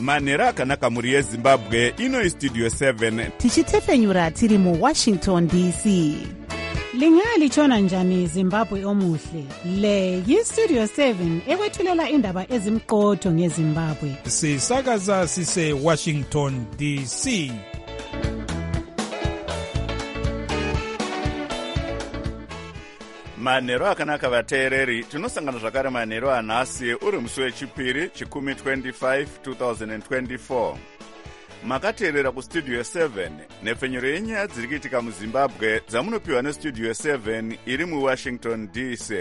manhero akanaka muri yezimbabwe. Ino Studio 7 tichitefenyura tiri mu Washington DC. Lingalitshona njani Zimbabwe omuhle? Le yi-Studio 7 ekwethulela indaba ezimqotho ngeZimbabwe. Sisakaza sise Washington DC. manhero akanaka vateereri. Tinosangana zvakare manhero anhasi uri musi wechipiri chikumi 25 2024. Makateerera kustudio 7 nepfenyuro yenyaya dziri kuitika muzimbabwe dzamunopiwa nestudio 7 iri muwashington DC.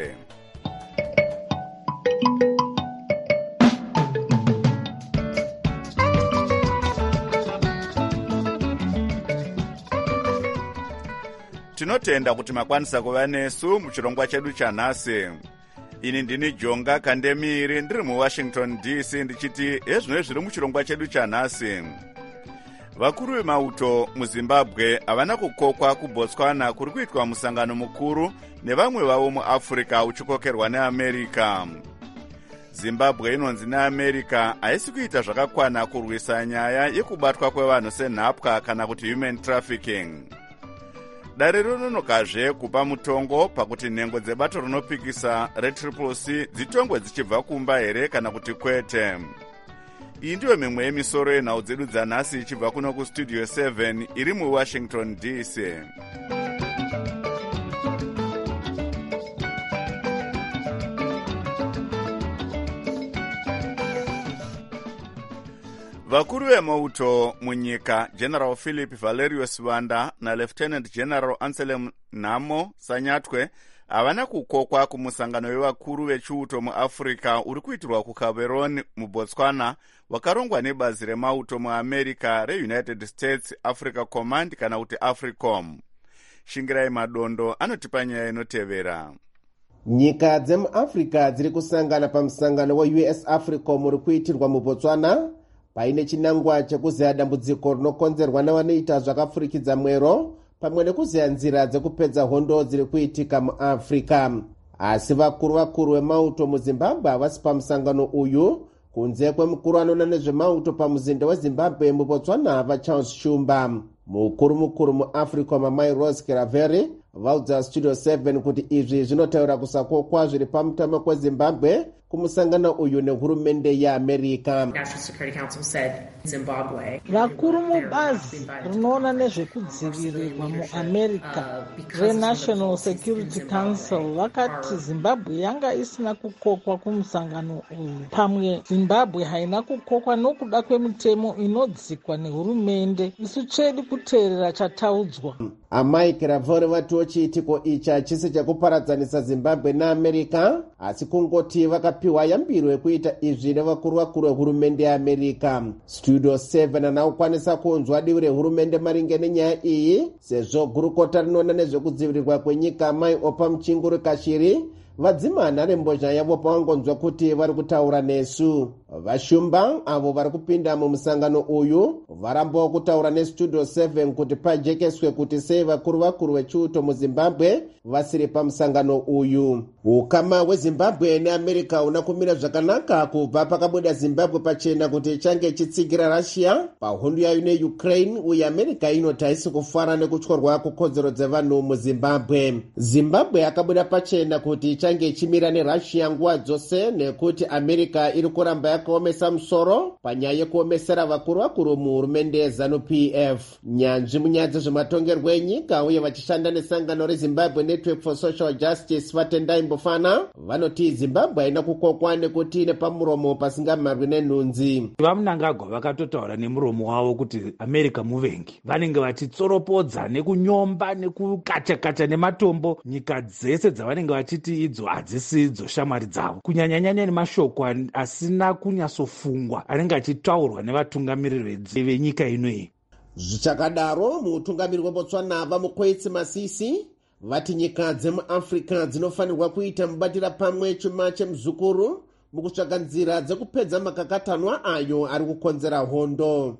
Tinotenda kuti makwanisa kuva nesu muchirongwa chedu chanhasi. Ini ndini Jonga Kandemiri ndiri muWashington DC ndichiti ezvino zviri muchirongwa chedu chanhasi. Vakuru vemauto muZimbabwe havana kukokwa kuBotswana kuri kuitwa musangano mukuru nevamwe vavo muAfrica uchikokerwa neAmerica. Zimbabwe inonzi neAmerica haisi kuita zvakakwana kurwisa nyaya yekubatwa kwevanhu senhapwa kana kuti human trafficking. Dare rinonokazve kupa mutongo pakuti nhengo dzebato rinopikisa reCCC dzitongwe dzichibva kumba here kana kuti kwete. Iyi ndiyo mimwe yemisoro yenhau dzedu dzanhasi ichibva kuno kustudio 7 iri muWashington DC. Vakuru vemauto munyika General Philip Valerius Vanda naLieutenant General Anselm Namo Sanyatwe havana kukokwa kumusangano wevakuru vechiuto muAfrica uri kuitirwa kuCameroon muBotswana wakarongwa nebazi remauto muAmerica reUnited States Africa Command kana kuti AFRICOM. Shingirai Madondo anotipa nyaya inotevera. Nyika dzemuAfrica dziri kusangana pamusangano weUS AFRICOM uri kuitirwa muBotswana paine chinangwa chekuzeya dambudziko rinokonzerwa nevanoita zvakapfurikidza mwero pamwe nekuzeya nzira dzekupedza hondo dziri kuitika muAfrica. Asi vakuru vemauto muZimbabwe havasi pamusangano uyu kunze kwemukuru anoona nezvemauto pamuzinda weZimbabwe muBotswana vaCharles Shumba. Mukuru muAfrica Mamai Rose Keraveri vaudza Studio 7 kuti izvi zvinotaura kusakokwa zviri pamutemo kweZimbabwe kumusangano uyu nehurumende yeAmerica. Vakuru mubazi rinoona nezvekudzivirirwa muAmerica reNational Security Council vakati Zimbabwe yanga isina kukokwa kumusangano uyu. Pamwe Zimbabwe haina kukokwa nokuda kwemutemo inodzikwa nehurumende. Isu chedu kuteerera chataudzwa. Amai Keraveri vatiwo chiitiko ichi hachisi chakuparadzanisa Zimbabwe neAmerica asi kungoti vakapiwa yambiro yekuita izvi nevakuru vehurumende yeAmerica. Studio 7 anaukwanisa kunzwa divi rehurumende maringe nenyaya iyi sezvo gurukota rinoona nezvekudzivirirwa kwenyika Mai Opa Muchinguri Kashiri vadzimana rembozha yavo pavangonzwa kuti vari kutaura nesu. Vashumba avo vari kupinda mumusangano uyu varambawo kutaura nestudio 7 kuti pajekeswe kuti sei vakuru vechiuto muZimbabwe vasiri pamusangano uyu. Ukama hweZimbabwe neAmerica una kumira zvakanaka kubva pakabuda Zimbabwe pachena kuti ichange ichitsigira Russia pahondo yayo neUkraine uye America inoti haisi kufara nekutyorwa kukodzero dzevanhu muZimbabwe. Zimbabwe akabuda pachena kuti ichange ichimira neRussia nguva dzose nekuti America iri kuramba yakaomesa musoro panyaya yekuomesera vakuru muhurumende yeZANU-PF. Nyanzvi munyaya dzezvematongerwo enyika uye vachishanda nesangano reZimbabwe Network for Social Justice vatendai Mbofana vanoti Zimbabwe haina kukokwa nekuti ine pamuromo pasingamarwi nenhunzi. Vamunangagwa vakatotaura nemuromo wavo kuti America muvengi. Vanenge vachitsoropodza nekunyomba nekukachakata nematombo nyika dzese dzavanenge vachiti idzo hadzisi idzo shamwari dzavo. Kunyanyanyanya nemashoko asina kunyasofungwa anenge achitaurwa nevatungamiriri venyika inoyi. Zvichakadaro mutungamiri weBotswana vaMukweitsi Masisi vati nyika dzemuAfrica dzinofanirwa kuita mubatira pamwe chuma chemuzukuru mukutsvaga nzira dzekupedza makakatanwa ayo ari kukonzera hondo.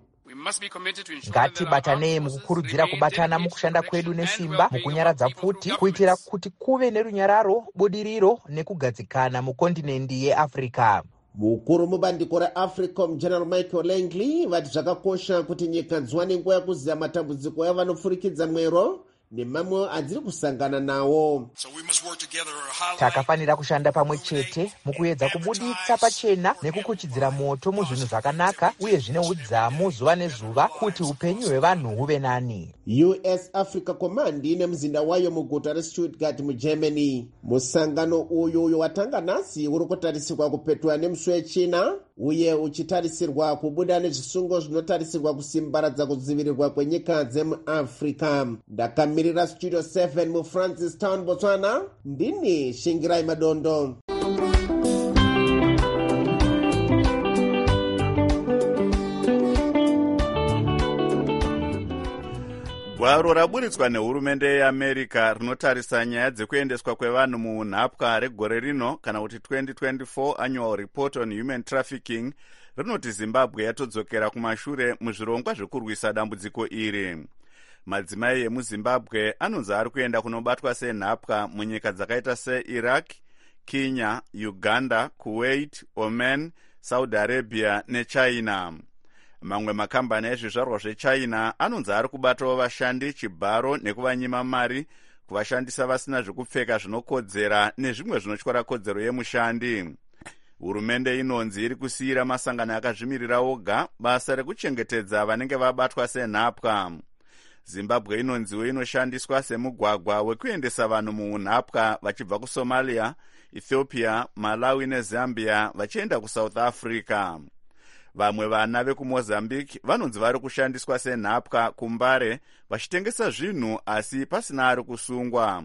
Ngatibatanei mukukurudzira kubatana mukushanda kwedu nesimba mukunyaradza pfuti kuitira kuti kuve nerunyararo, budiriro nekugadzikana mukondinendi yeAfrica. mukuru mubandiko reAfricom General Michael Langley vati zvakakosha kuti nyika dziwane nguva yekuziva matambudziko avanopfurikidza mwero nemamwe adziri kusangana nawo. Takafanira kushanda pamwe chete mukuedza kubuditsa pachena nekukuchidzira moto muzvinhu zvakanaka uye zvine udzamu zuva nezuva kuti upenyu hwevanhu huve nani. US Africa Command ine muzinda wayo muguta reStuttgart muGermany. Musangano uyu watanga nhasi uri kutarisirwa kupetwa nemusi wechina uye uchitarisirwa kubuda nezvisungo zvinotarisirwa kusimbaradza kudzivirirwa kwenyika dzemuAfrica. Ndakamirira Studio 7 muFrancistown, Botswana, ndini Shingirai Madondo. Gwaro raburitswa nehurumende yeAmerica rinotarisa nyaya dzekuendeswa kwevanhu muunhapwa regore rino kana kuti 2024 Annual Report on Human Trafficking rinoti Zimbabwe yatodzokera kumashure muzvirongwa zvekurwisa dambudziko iri. Madzimai emuZimbabwe anonzi ari kuenda kunobatwa senhapwa munyika dzakaita seIraq, Kenya, Uganda, Kuwait, Oman, Saudi Arabia neChina. Mamwe makambani ezvizvarwa zveChina anonzi ari kubatawo vashandi chibharo nekuvanyima mari kuvashandisa vasina zvekupfeka zvinokodzera nezvimwe zvinotyora kodzero yemushandi. Hurumende inonzi iri kusiyira masangano akazvimirira oga basa rekuchengetedza vanenge vabatwa senhapwa. Zimbabwe inonziwo inoshandiswa semugwagwa wekuendesa vanhu muunhapwa vachibva kuSomalia, Ethiopia, Malawi neZambia vachienda kuSouth Africa. Vamwe vana vekuMozambique vanonzi vari kushandiswa senhapwa kuMbare vachitengesa zvinhu asi pasina ari kusungwa.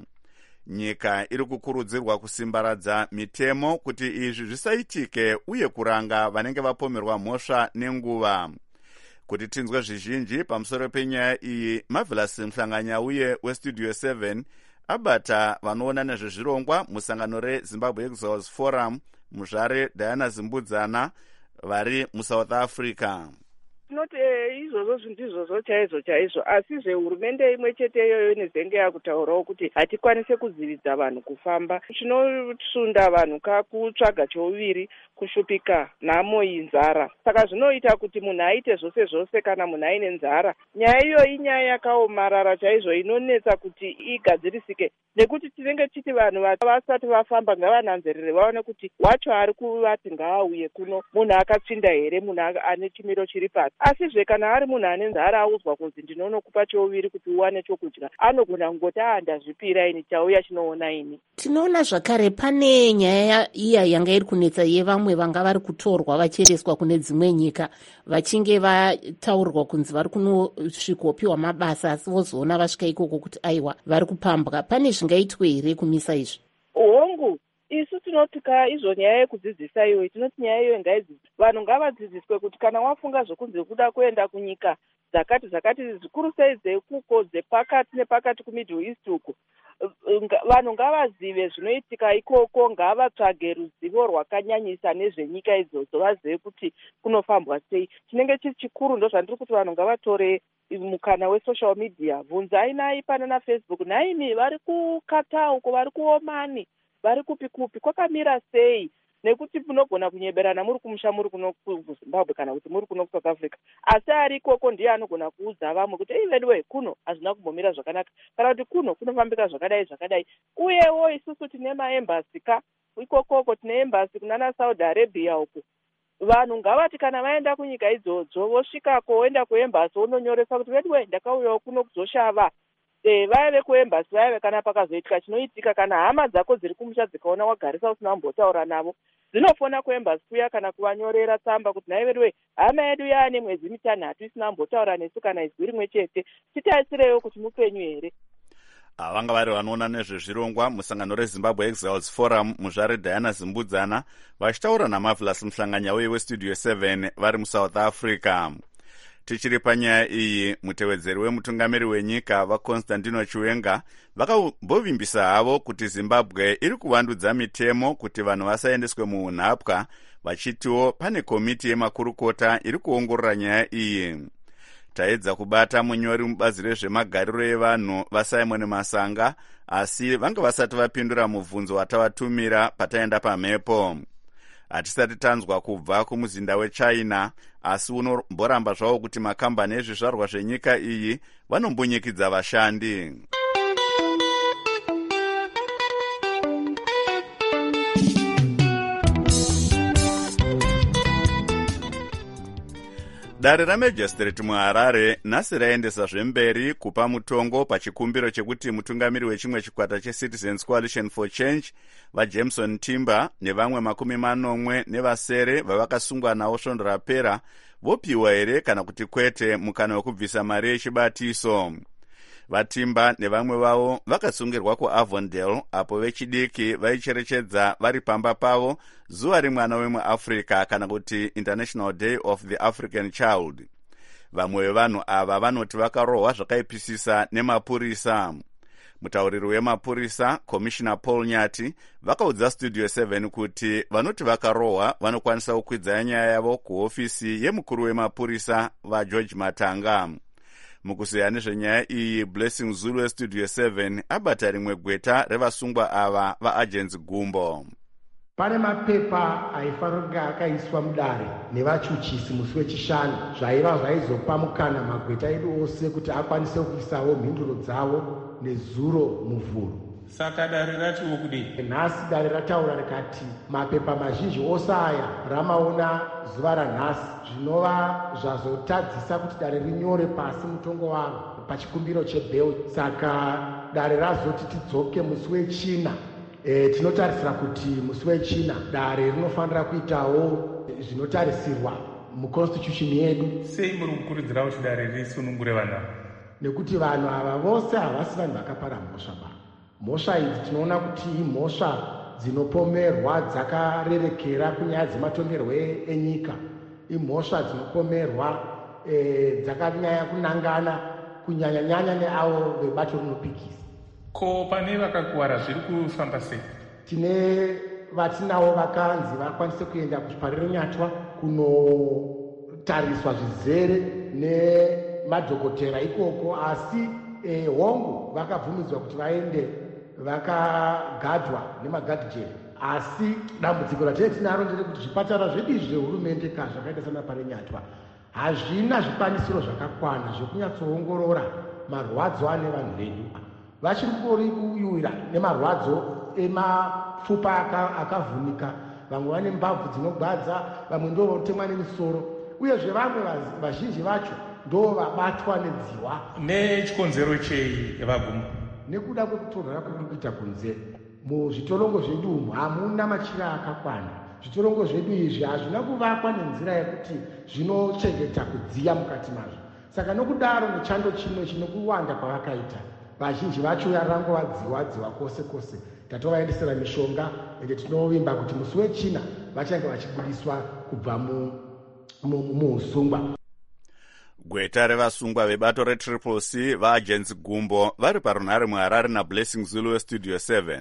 Nyika iri kukurudzirwa kusimbaradza mitemo kuti izvi zvisaitike uye kuranga vanenge vapomerwa mhosva nenguva. Kuti tinzwe zvizhinji pamusoro penyaya iyi, Marvelous Mhlanganyauye weStudio 7 abata vanoona nezvezvirongwa musangano reZimbabwe Exiles Forum muzvare Diana Zimbudzana vari muSouth Africa. Tinoti izvozvo ndizvozvo chaizvo asi zvehurumende imwe chete iyoyo nezenge yakutaurawo kuti hatikwanise kuzividza vanhu kufamba. Chinosunda vanhu kakutsvaga chouviri kushupika nhamo inzara. Saka zvinoita kuti munhu aite zvose kana munhu aine nzara. Nyaya iyo inyaya yakaomarara chaizvo inonetsa kuti igadzirisike nekuti tinenge chiti vanhu vasati vafamba ngavananzerere vaone kuti wacho ari kuvati ngaauye kuno munhu akatsvinda here, munhu ane chimiro chiri pasi. Asizve kana ari munhu ane nzara audzwa kunzi ndinonokupa chouviri kuti uwane chokudya, anogona kungoti ndazvipira ini chauya chinoona ini. Tinoona zvakare pane nyaya iya yanga iri kunetsa yevamwe vanga vari kutorwa vachiendeswa kune dzimwe nyika vachinge vataurirwa kunzi vari kunosvikopiwa mabasa asi vozoona vasvika ikoko kuti aiwa vari kupambwa. Pane zvingaitwe here kumisa izvi? Hongu isu tinoti izvo nyaya yekudzidzisa iyoyi tinoti nyaya iyoyi ngaidzidziswe. Vanhu ngavadzidziswe kuti kana wafunga zvokunzi kuda kuenda kunyika dzakati zvikuru sei dzekuko dzepakati nepakati kuMiddle East uko, vanhu ngavazive zvinoitika ikoko, ngavatsvage ruzivo rwakanyanyisa nezvenyika idzodzo vazive kuti kunofambwa sei. Chinenge chiri chikuru ndozvandiri kuti vanhu ngavatore mukana wesocial media. Bvunzai nai pano naFacebook, naimi vari kuKatar uko, vari kuOmani, vari kupi kwakamira sei, nekuti munogona kunyeberana muri kumusha muri kuno kuZimbabwe kana kuti muri kuno kuSouth Africa, asi ari ikoko ndiye anogona kuudza vamwe kuti anyway kuno hazvina kumbomira zvakanaka kana kuti kuno kunofambika zvakadai. Uyewo isusu tine maembasi ikokoko, tine embasi kunana Saudi Arabia uko. Vanhu ngavati kana vaenda kunyika idzodzo vosvikako woenda kuembasi wononyoresa kuti anyway ndakauyawo kuno kuzoshava. Vaive kuembasi vaive kana pakazoitika chinoitika, kana hama dzako dziri kumusha dzikaona wagarisa usina kumbotaura navo dzinofona kuembasi kuya kana kuvanyorera tsamba kuti naivedwe hama yedu yaane mwedzi 6 isina kumbotaura nesu kana izwi rimwe chete, titaisirewo kuti mupenyu here. Vanga vari vanoona nezvezvirongwa musangano reZimbabwe Exiles Forum muzvare Diana Zimbudzana vachitaura naMarvelous Mhlanganyauye weStudio 7 vari muSouth Africa. Tichiri panyaya iyi, mutevedzeri wemutungamiri wenyika vaConstantino Chiwenga vakambovimbisa havo kuti Zimbabwe iri kuvandudza mitemo kuti vanhu vasaendeswe muunhapwa, vachitiwo pane komiti yemakurukota iri kuongorora nyaya iyi. Taedza kubata munyori mubazi rezvemagariro evanhu vaSimon Masanga asi vanga vasati vapindura mubvunzo watavatumira pataenda pamhepo. hatisati tanzwa kubva kumuzinda wechina, asi unomboramba zvavo kuti makambani ezvizvarwa zvenyika iyi vanombunyikidza vashandi. Dare ramajistrate muHarare nhasi raendesa zvemberi kupa mutongo pachikumbiro chekuti mutungamiri wechimwe chikwata cheCitizens Coalition for Change vaJameson Timber nevamwe 40 vavakasungwa nawo svondo rapera vopiwa here kana kuti kwete mukana wekubvisa mari yechibatiso. Vatimba nevamwe vavo vakasungirwa kuAvondale apo vechidiki vaicherechedza vari pamba pavo zuva remwana wemuAfrica kana kuti International Day of the African Child. Vamwe vevanhu ava vanoti vakarohwa zvakaipisisa nemapurisa. Mutauriri wemapurisa Commissioner Paul Nyati vakaudza Studio 7 kuti vanoti vakarohwa vanokwanisa kukwidza nyaya yavo kuhofisi yemukuru wemapurisa vaGeorge Matanga. Mukuzeya nezvenyaya iyi, Blessing Zulu weStudio 7 abata rimwe gweta revasungwa ava vaAgency Gumbo. Pane mapepa aifanira kunge akaiswa mudare nevachuchisi musi wechishanu zvaiva zvaizopa mukana magweta edu ose kuti akwanise kuisawo mhinduro dzavo nezuro muvhuro. Saka dare ratiwo kudii? Nhasi dare rataura rikati mapepa mazhinji ose aya ramaona zuva ranhasi zvinova zvazotadzisa kuti dare rinyore pasi mutongo waro pachikumbiro chebheu. Saka dare razoti tidzoke musi wechina. Tinotarisira kuti musi wechina dare rinofanira kuitawo zvinotarisirwa muconstitution yedu. Sei muri kukurudzira kuti dare risunungure vanhu? Nekuti vanhu ava vose havasi vanhu vakapara mhosva ba. Mhosva idzi tinoona kuti imhosva dzinopomerwa dzakarerekera kunyaya dzematongerwo enyika. Imhosva dzinopomerwa dzakanyanya kunangana kunyanya-nyanya neavo vebato rinopikisa. Ko pane vakakuwara zviri kufamba sei? Tine vatinavo vakanzi vakwanise kuenda kuchipari nyatwa kunotariswa zvizere nemadhokotera ikoko, asi hongu vakabvumidzwa kuti vaende vakagadwa nemagadhijeri. Asi dambudziko ratinenge tinaro nderekuti zvipatara zvedu zvehurumende zvakaita sana pari nyatwa hazvina zvikwanisiro zvakakwana zvekunyatsoongorora marwadzo ane vanhu vedu. Vachiri kuyuwira nemarwadzo emapfupa akavhunika, vamwe vane mbabvu dzinogwadza, vamwe ndo votemwa nemisoro, uyezve vamwe vazhinji vacho ndo vabatwa nedziwa. Nechikonzero chei Vagumbo? Nekuda kwekutorwa kuri kuita kunze. Muzvitorongo zvedu umu hamuna machira akakwana. Zvitorongo zvedu izvi hazvina kuvakwa nenzira yekuti zvinochengeta kudziya mukati mazvo. Saka nokudaro nechando chimwe chinokuwanda kwavakaita, vazhinji vacho yarangovadziwa kwose kwose. Tatovaendesera mishonga ende tinovimba kuti musi wechina vachange vachibudiswa kubva muusungwa. Gweta revasungwa vebato reTriple C vaAgency Gumbo vari parunhare muHarare naBlessing Zulu weStudio 7.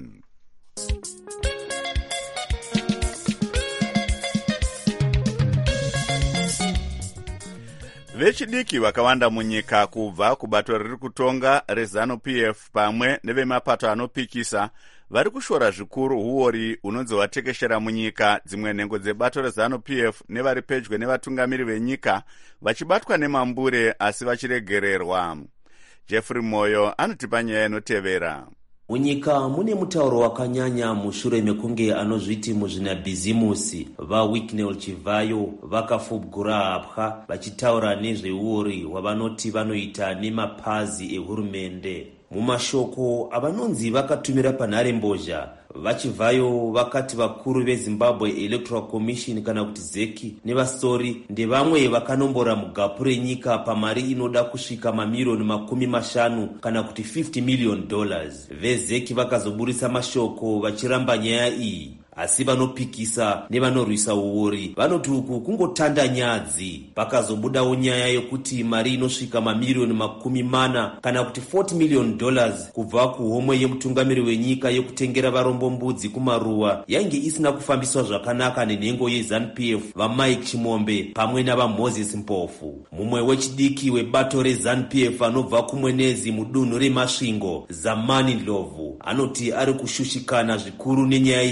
Vechidiki vakawanda munyika kubva kubato riri kutonga reZANU-PF pamwe nevemapato anopikisa vari kushora zvikuru huori hunonzi hwatekeshera munyika dzimwe nhengo dzebato reZANU-PF nevari pedyo nevatungamiri venyika vachibatwa nemambure asi vachiregererwa. Jeffrey Moyo anotipa nyaya inotevera. Munyika mune mutauro wakanyanya mushure mekunge anozviti muzvinabhizimusi vaWicknell Chivayo vakafubgura hapwa vachitaura nezveuori hwavanoti vanoita nemapazi ehurumende. Mumashoko avanonzi vakatumira panhare mbozha, vaChivayo vakati vakuru veZimbabwe Electoral Commission kana kuti ZEC nevasori ndevamwe vakanombora mugapu renyika pamari inoda kusvika mamirioni 50 kana kuti $50 million. VeZEC vakazoburisa mashoko vachiramba nyaya iyi. Asi vanopikisa nevanorwisa uori vanoti uku kungotanda nyadzi. Pakazobudawo nyaya yokuti mari inosvika mamirioni 40 kana kuti $40 million kubva kuhomwe yemutungamiri wenyika yekutengera varombombudzi kumaruwa yainge isina kufambiswa zvakanaka nenhengo yeZANU-PF vaMike Chimombe pamwe navaMoses Mpofu. Mumwe wechidiki webato reZANU-PF anobva kumwenezi mudunhu remasvingo, Zamani Ndlovu, anoti ari kushushikana zvikuru nenyaya yeuori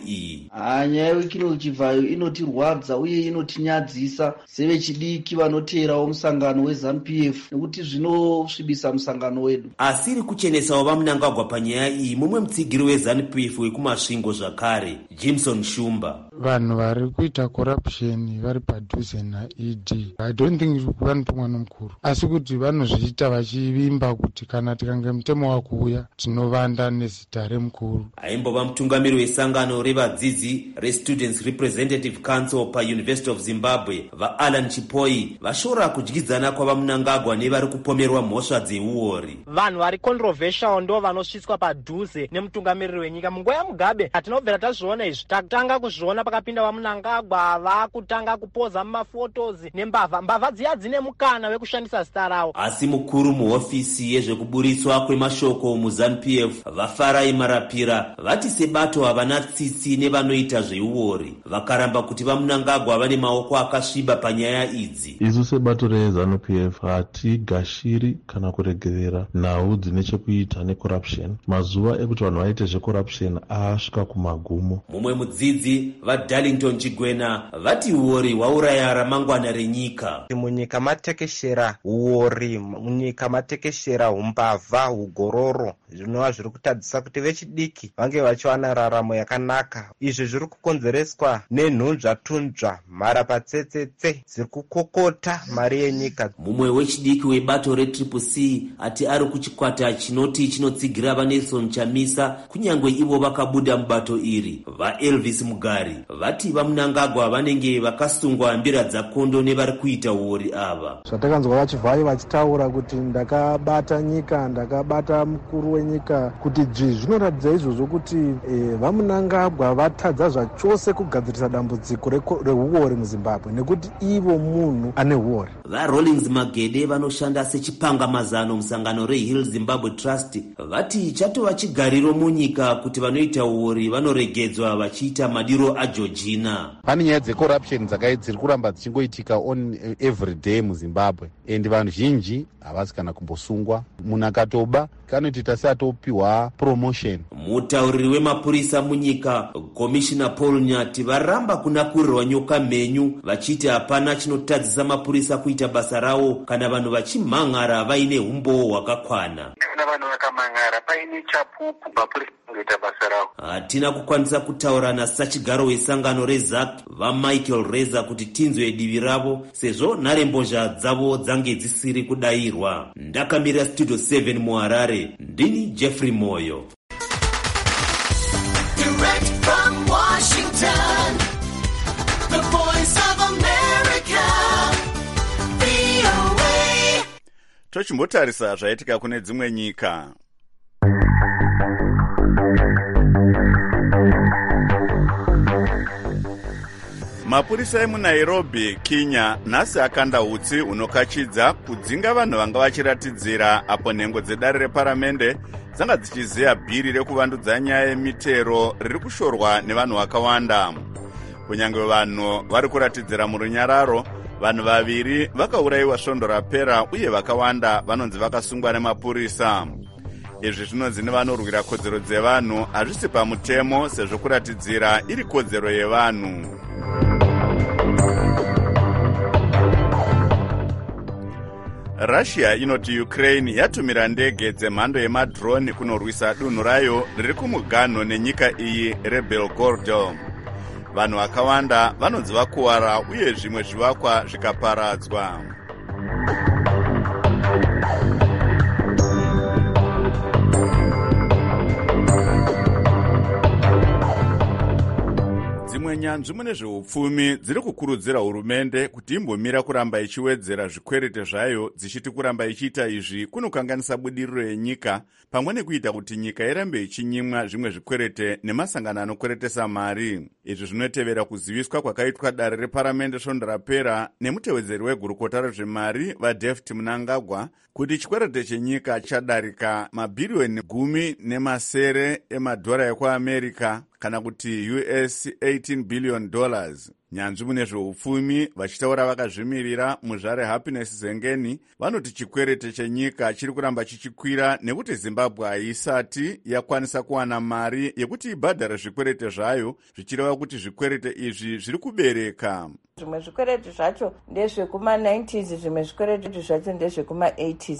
iyi. Nyaya yeWicknell Chivayo inotirwadza uye inotinyadzisa sevechidiki vanoteerawo musangano weZANU-PF nekuti zvinosvibisa musangano wedu. Asiri kuchenesawo vaMnangagwa panyaya iyi mumwe mutsigiri weZANU-PF wekumasvingo zvakare, Jimson Shumba. Vanhu vari kuita corruption vari padhuze naED, I don't think vanopa mwana mukuru, asi kuti vanozviita vachivimba kuti kana tikange mutemo wakuuya tinovanda nezita remukuru. Aimbova mutungamiri wesangano revadzidzi reStudents Representative Council paUniversity of Zimbabwe, vaAlan Chipoi, vashora kudyidzana kwavaMnangagwa nevari kupomerwa mhosva dzeuori. Vanhu vari controversial ndo vanosvitswa padhuze nemutungamiriri wenyika. Munguva yaMugabe hatinobvera tazviona izvi, takutanga kuzviona pakapinda vaMnangagwa vakutanga kupoza mumafotos mbavha dziya dzine mukana wekushandisa zita rawo. Asi mukuru muhofisi yezvekuburitswa kwemashoko muZANU-PF, vaFarai Marapira, vati sebato havana tsitsi nevanoita zveuori, vakaramba kuti vaMnangagwa vane maoko akasviba panyaya idzi. Isu sebato reZANU-PF hatigashiri kana kuregerera nhau dzine chekuita necorruption. Mazuva ekuti vanhu vaite zvecorruption asvika kumagumo. Mumwe mudzidzi vaDarlington Chigwena vati uori hwauraya ramangwana renyika. Munyika matekeshera uori, munyika matekeshera umbavha, ugororo, zvinova zviri kutadzisa kuti vechidiki vange vachiwana raramo yakanaka. Izvi zviri kukonzereswa nenhunzva-tunzva, mharapatsetsetse dziri kukokota mari yenyika. Mumwe wechidiki webato reTCCC ati ari kuchikwata chinoti chinotsigira vaNelson Chamisa kunyangwe ivo vakabuda mubato iri. VaElvis Mugari vati vaMnangagwa vanenge vakasungwa mbira dzakondo nevari kuita uori ava. Zvatakanzwa vaChivayo vachitaura kuti ndakabata nyika, ndakabata mukuru wenyika, kuti zvinoratidza izvozvo kuti vaMnangagwa vatadza zvachose kugadzirisa dambudziko reuori muZimbabwe nekuti ivo munhu ane uori. VaRollins Magede vanoshanda sechipangamazano musangano reHill Zimbabwe Trust vati chatova chigariro munyika kuti vanoita uori vanoregedzwa vachiita madiro aJorgina. Pane nyaya dzecorruption dziri kuramba dzichingoitika on every day muZimbabwe, and vanhu zhinji havasi kana kumbosungwa. Munhu akatoba kanotoita seatopiwa promotion. Mutauriri wemapurisa munyika, Komishina Paul Nyati, varamba kunakurirwa nyoka mhenyu vachiti hapana chinotadzisa mapurisa kuita basa rawo kana vanhu vachimhan'ara vaine umbowo hwakakwana. Kana vanhu vakamhan'ara paine chapupu, mapurisa anoita basa rawo. Hatina kukwanisa kutaura nasachigaro wesangano reZAC vaMichael Reza kuti tinzwe divi ravo sezvo nharembozha dzavo dzange dzisiri kudayirwa. Ndakamirira Studio 7 muHarare, ndini Jeffrey Moyo. Direct from Washington, the voice of America, VOA. Tochimbotarisa zvaitika kune dzimwe nyika. Mapurisa emuNairobi, Kenya, nhasi akanda hutsi hunokachidza kudzinga vanhu vanga vachiratidzira apo nhengo dzedare reparamende dzanga dzichiziya bhiri rekuvandudza nyaya yemitero riri kushorwa nevanhu vakawanda. Kunyange vanhu vari kuratidzira murunyararo, vanhu vaviri vakaurayiwa svondo rapera uye vakawanda vanonzi vakasungwa nemapurisa. Izvi zvinonzi nevanorwira kodzero dzevanhu hazvisi pamutemo sezvo kuratidzira iri kodzero yevanhu. Russia inoti Ukraine yatumira ndege dzemhando yemadrone kunorwisa dunhu rayo riri kumuganho nenyika iyi reBelgorod. Vanhu vakawanda vanonzi vakuwara uye zvimwe zvivakwa zvikaparadzwa. Dzimwe nyanzvi mune zveupfumi dziri kukurudzira hurumende kuti imbomira kuramba ichiwedzera zvikwerete zvayo, dzichiti kuramba ichiita izvi kunokanganisa budiriro yenyika pamwe nekuita kuti nyika irambe ichinyimwa zvimwe zvikwerete nemasangano anokweretesa mari. Izvi zvinotevera kuziviswa kwakaitwa dare reparamende svondo rapera nemutevedzeri wegurukota rezvemari vaDavid Mnangagwa kuti chikwerete chenyika chadarika mabhiriyoni 10 emadhora ekuAmerica kana kuti US $18 billion. nyanzvi mune zveupfumi vachitaura vakazvimirira muzvare Happiness Zengeni vanoti chikwerete chenyika chiri kuramba chichikwira nekuti Zimbabwe haisati yakwanisa kuwana mari yekuti ibhadhare zvikwerete zvayo, zvichireva kuti zvikwerete izvi zviri kubereka. Zvimwe zvikwereti zvacho ndezvekuma-90s, zvimwe zvikwereti zvacho ndezvekuma-80s.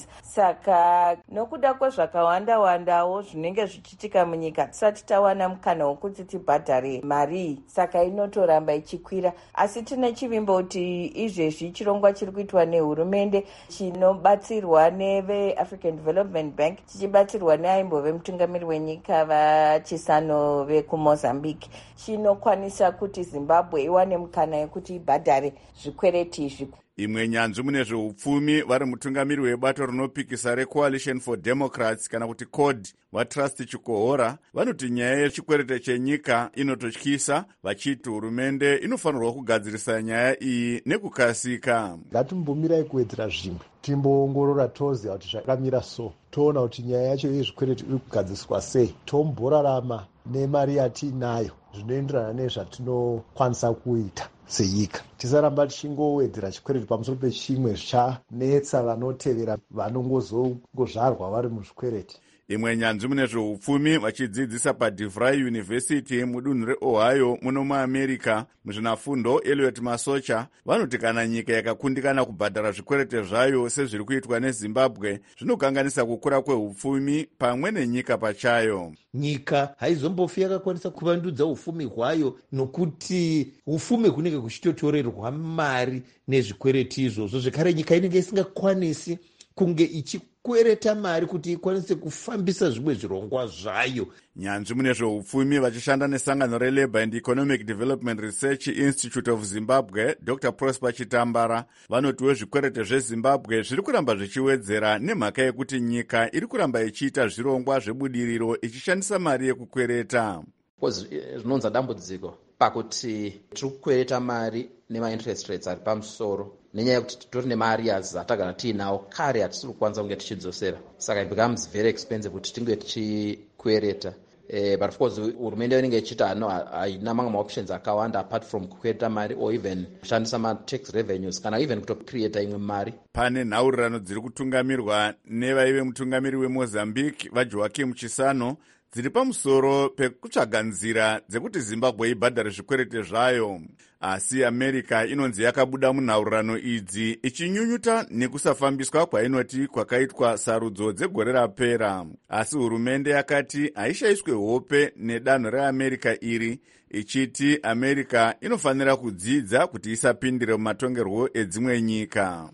Saka nokuda kwezvakawanda-wandawo zvinenge zvichiitika munyika tisati tawana mukana wokuti tibhadhare mari, saka inotoramba ichikwira. Asi tine chivimbo kuti izvezvi chirongwa chiri kuitwa nehurumende chinobatsirwa neveAfrican Development Bank chichibatsirwa neaimbove mutungamiri wenyika vaChisano vekuMozambique chinokwanisa kuti Zimbabwe iwane mukana yekuti ibhadhare zvikwereti izvi. Imwe nyanzvi mune zveupfumi vari mutungamiri webato rinopikisa reCoalition for Democrats kana kuti CODE vaTrust Chikohora vanoti nyaya yechikwerete chenyika inototyisa, vachiti hurumende inofanirwa kugadzirisa nyaya iyi nekukasika. Ngatimbomira kuwedzera zvimwe timboongorora toziva kuti zvakamira so, toona kuti nyaya yacho yezvikwereti iri kugadziswa sei, tomborarama nemari yatiinayo zvinoenderana nezvatinokwanisa kuita senyika. Tisaramba tichingowedzera chikwereti pamusoro pechimwe zvichanetsa vanotevera vanongozongozvarwa vari muzvikwereti. Imwe nyanzvi mune zveupfumi vachidzidzisa paDeVry University mudunhu reOhio muno muAmerica muzvinafundo Elliot Masocha vanoti kana nyika yakakundikana kubhadhara zvikwerete zvayo sezviri kuitwa neZimbabwe zvinokanganisa kukura kweupfumi pamwe nenyika pachayo. Nyika haizombofi yakakwanisa kuvandudza ufumi hwayo nokuti ufumi kunenge kuchitotorerwa mari nezvikwereti izvozvo. Zvekare nyika inenge isingakwanisi kunge ichikwereta mari kuti ikwanise kufambisa zvimwe zvirongwa zvayo. Nyanzvi mune zveupfumi vachishanda nesangano reLabour and Economic Development Research Institute of Zimbabwe Dr. Prosper Chitambara vanotiwo zvikwerete zveZimbabwe zviri kuramba zvichiwedzera nemhaka yekuti nyika iri kuramba ichiita zvirongwa zvebudiriro ichishandisa mari yekukwereta. Zvinonza dambudziko pakuti tiri kukwereta mari nema-interest rates ari pamusoro nenyaya yekuti titori nemarias atagara tiinawo kare hatisiri kukwanisa kunge tichidzosera, saka it becomes very expensive kuti tinge tichikwereta. But of course hurumende inenge ichiti haina mamwe maoptions akawanda apart from kukwereta mari or even kushandisa ma-tax revenues kana even kutocreata imwe mari. Pane nhaurirano dziri kutungamirwa nevaive mutungamiri weMozambique vaJoaquim Chissano dziri pamusoro pekutsvaga nzira dzekuti Zimbabwe ibhadhare zvikwerete zvayo. Asi America inonzi yakabuda munhaurirano idzi ichinyunyuta nekusafambiswa kwainoti kwakaitwa sarudzo dzegore rapera. Asi hurumende yakati haishayiswe hope nedanho reAmerica iri, ichiti America inofanira kudzidza kuti isapindire mumatongerwo edzimwe nyika.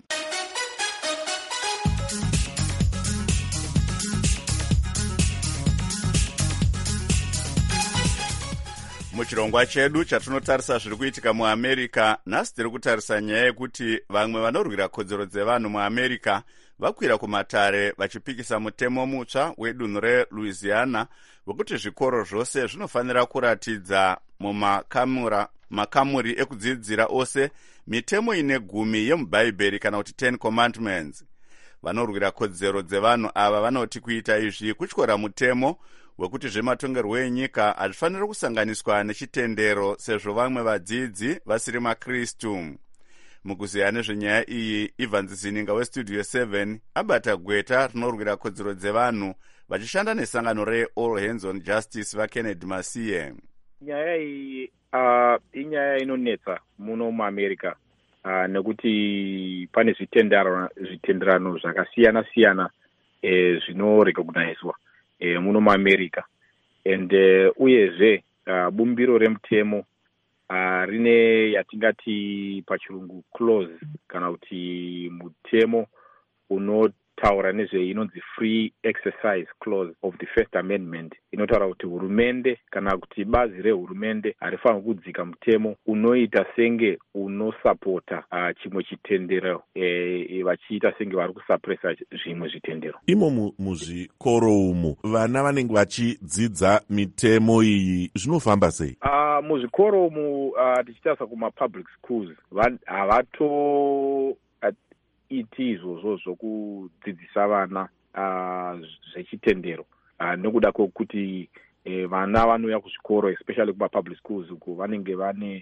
Muchirongwa chedu chatinotarisa zviri kuitika muAmerica, nhasi tiri kutarisa nyaya yekuti vamwe vanorwira kodzero dzevanhu muAmerica vakwira kumatare vachipikisa mutemo mutsva wedunhu reLouisiana wekuti zvikoro zvose zvinofanira kuratidza mumakamuri ekudzidzira ose mitemo ine 10 yemubhaibheri kana kuti 10 commandments. Vanorwira kodzero dzevanhu ava vanoti kuita izvi kutyora mutemo wekuti zvematongerwo enyika hazvifaniri kusanganiswa nechitendero sezvo vamwe vadzidzi vasiri maKristu. Mukuziya nezvenyaya iyi, Ivan Zininga weStudio 7 abata gweta rinorwira kodzero dzevanhu vachishanda nesangano reAll Hands on Justice vaKennedy Masiye. Nyaya iyi inyaya inonetsa muno muAmerica nekuti pane zvitenderano zvakasiyana-siyana zvinorecognizwa muno muAmerica, and uyezve bumbiro remutemo rine yatingati pachirungu clause kana kuti mutemo unotaura inonzi free exercise clause of the First Amendment, inotaura kuti hurumende kana kuti bazi rehurumende harifaniri kudzika mutemo unoita senge unosapota chimwe chitendero vachiita senge vari kusapresa zvimwe zvitendero. Imo muzvikoro umu vana vanenge vachidzidza mitemo iyi zvinofamba sei? Muzvikoro umu tichitarisa kuma-public schools havato iti izvozvo zvokudzidzisa vana zvechitendero nekuda kwekuti vana vanouya kuzvikoro especially kuma-public schools uku vanenge vane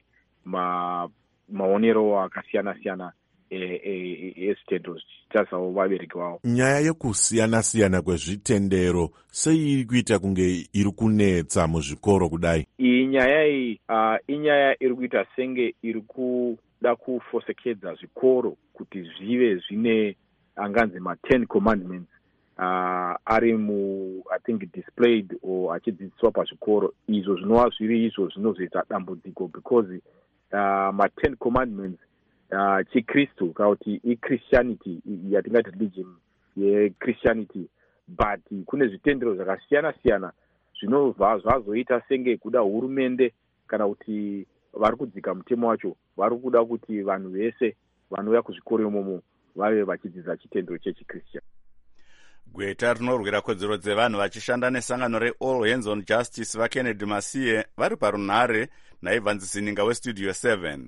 maonero akasiyana-siyana ezvitendero zvichitarisawo vabereki vavo. Nyaya yekusiyana-siyana kwezvitendero sei iri kuita kunge iri kunetsa muzvikoro kudai? Iyi nyaya iyi inyaya iri kuita senge iri kuda kufosekedza zvikoro kuti zvive zvine anganzi ma-10 commandments ari I think displayed or achidzidziswa pazvikoro. Izvo zvinova zviri izvo zvinozoita dambudziko because ma-10 commandments chikristu kana kuti ichristianity yatingati religion yechristianity, but kune zvitendero zvakasiyana-siyana zvinobva zvazoita senge kuda hurumende kana kuti vari kudzika mutemo wacho vari kuda kuti vanhu vese vanouya kuzvikoro imomo vave vachidzidza chitendero chechikristian. Gweta rinorwira kodzero dzevanhu vachishanda nesangano reAll Hands on Justice vaKennedy Masiye vari parunhare naIvan Zininga westudio 7.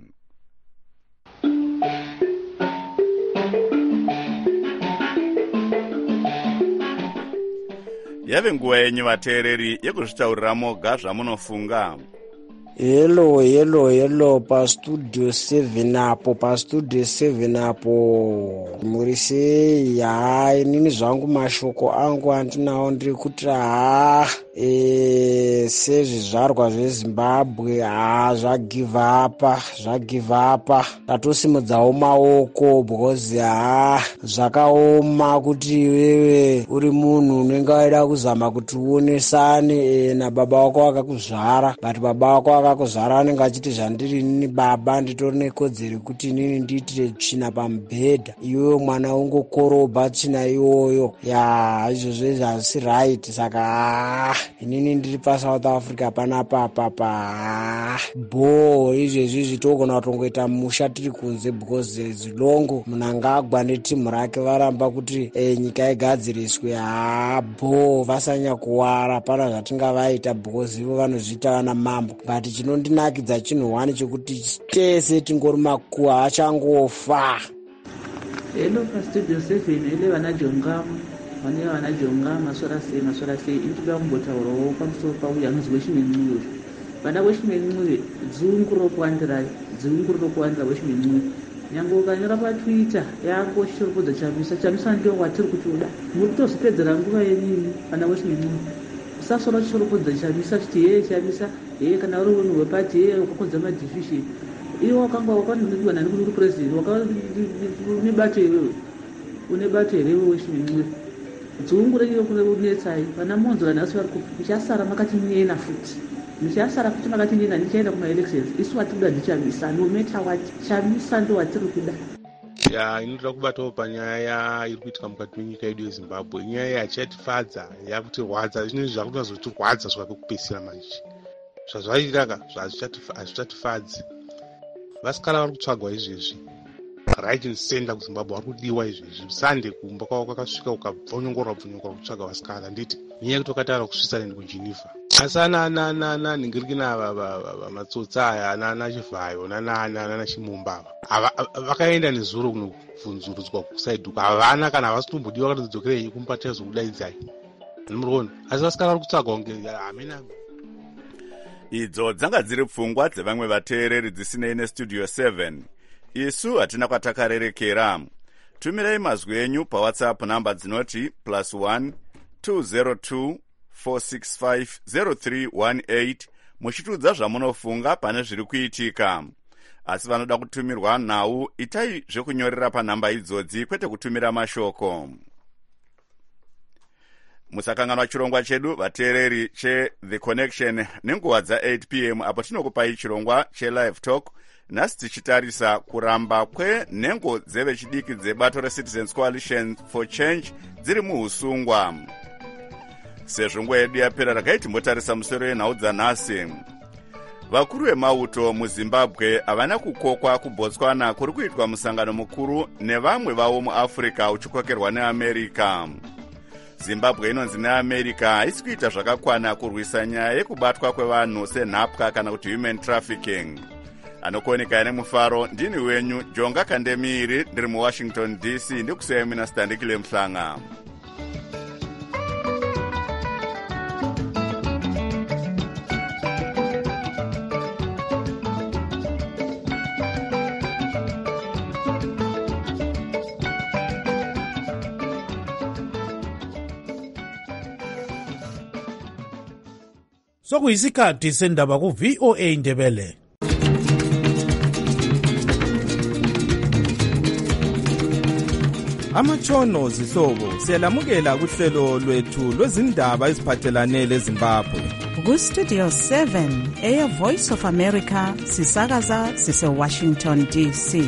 Yave nguva yenyu vateereri yekuzvitaurira moga zvamunofunga. Hello pastudio 7 apo muri sei? Hai, nini zvangu mashoko angu andinawo ndiri kuti sezvizvarwa zveZimbabwe zvagive apa tatosimudzawo maoko because zvakaoma kuti wewe uri munhu unenge waida kuzama kuti uonesane nababa wako akakuzvara, but baba wako akakuzvara anenge achiti zvandiri nini baba nditori nekodzero yekuti nini ndiitire tsvina pamubhedha, iwewe mwana ungokorobha tsvina iyoyo. Izvozvo hazvisi right. Saka inini ndiri paSouth Africa panapa izvezvi zvitogona kutongoita musha tiri kunze because zilongo munangagwa netimu rake varamba kuti nyika igadziriswe. Vasanya kuwara pana zvatingavaita because ivo vanozviita vana mambo, but chinondinakidza chinhu wani chekuti tese tingori makuwa achangofa. Hello pastudio 7 ile vanajonga maswara sei intoda kumbotaurawo pamusoro pauyo anonzi wechimen'uri. Vana wechimen'uri dziunguro kuwandira wechimen'uri. Nyange ukanyora patwitter yako chiropodza chamisa ndio watiri kutoda mutozopedzera nguva yenini vana wechimen'uri. Usasora chiropodza chamisa chiti chamisa kana uri munhu wepati ukakodza madivision iwo wakanga wakanonekwa nani kuri president unebato iwewe wechimen'uri. Dziungure iyo kunetsai vana monzo vanhasi vari muchasara makatinyena futi makatinyena ndichaenda kumaelections isu watikuda ndichamisa nometa wati chamisa ndo watiri kuda. Inoda kubatawo panyaya iri kuitika mukati menyika yedu yeZimbabwe. Inyaya yachatifadza yakutirwadza, zvinezvi zvakutozotirwadza zvakupedzisira manje. Zvazvaitiraka hazvichatifadzi. Vasikana vari kutsvagwa izvezvi, right and center kuZimbabwe vari kudiwa izvezvi. Sunday kumba kwavo kwakasvika ukabvonyongora kutsvaga vasikana. Nditi nyaya yekuti wakataura kuSwitzerland kuGeneva. Asi ana ningirikina matsotsa aya ana Chivhayo nana Chimumba vakaenda nezuro kunovhunzurudzwa kusaidhi uko. Havana kana havasi kutombodiwa katodzokerei kumupata zvokudaidzai nomurona. Asi vasikana vari kutsvagwa kunge hamena. Idzo dzanga dziri pfungwa dzevamwe vateereri dzisinei nestudio 7. Isu hatina kwatakarerekera. Tumirai mazwi enyu paWhatsApp namba dzinoti +1 202 465 0318 muchitudza zvamunofunga pane zviri kuitika. Asi vanoda kutumirwa nhau itai zvekunyorera panhamba idzodzi kwete kutumira mashoko. Musakanganwa chirongwa chedu vateereri che-The Connection nenguva dza8 p.m. apo tinokupai chirongwa che-Live Talk nhasi tichitarisa kuramba kwenhengo dzevechidiki dzebato reCitizens Coalition for Change dziri muusungwa. Sezvo nguva yedu yapera rakaiti mbotarisa musoro yenhau dzanhasi. Vakuru vemauto muZimbabwe havana kukokwa kuBotswana kuri kuitwa musangano mukuru nevamwe vavo muAfrica uchikokerwa neAmerica. Zimbabwe inonzi neAmerica haisi kuita zvakakwana kurwisa nyaya yekubatwa kwevanhu senhapwa kana kuti human trafficking. Anokoneka nemufaro ndini wenyu Jonga Kandemiri ndiri muWashington DC ndikusiyai mina Standikile Mhlanga. Sokuyisikhathi sendaba ku VOA Indebele. Amatshono zihlobo siyalamukela kuhlelo lwethu lwezindaba eziphathelane leZimbabwe. Ku-Studio 7 Air Voice of America sisakaza sise-Washington DC.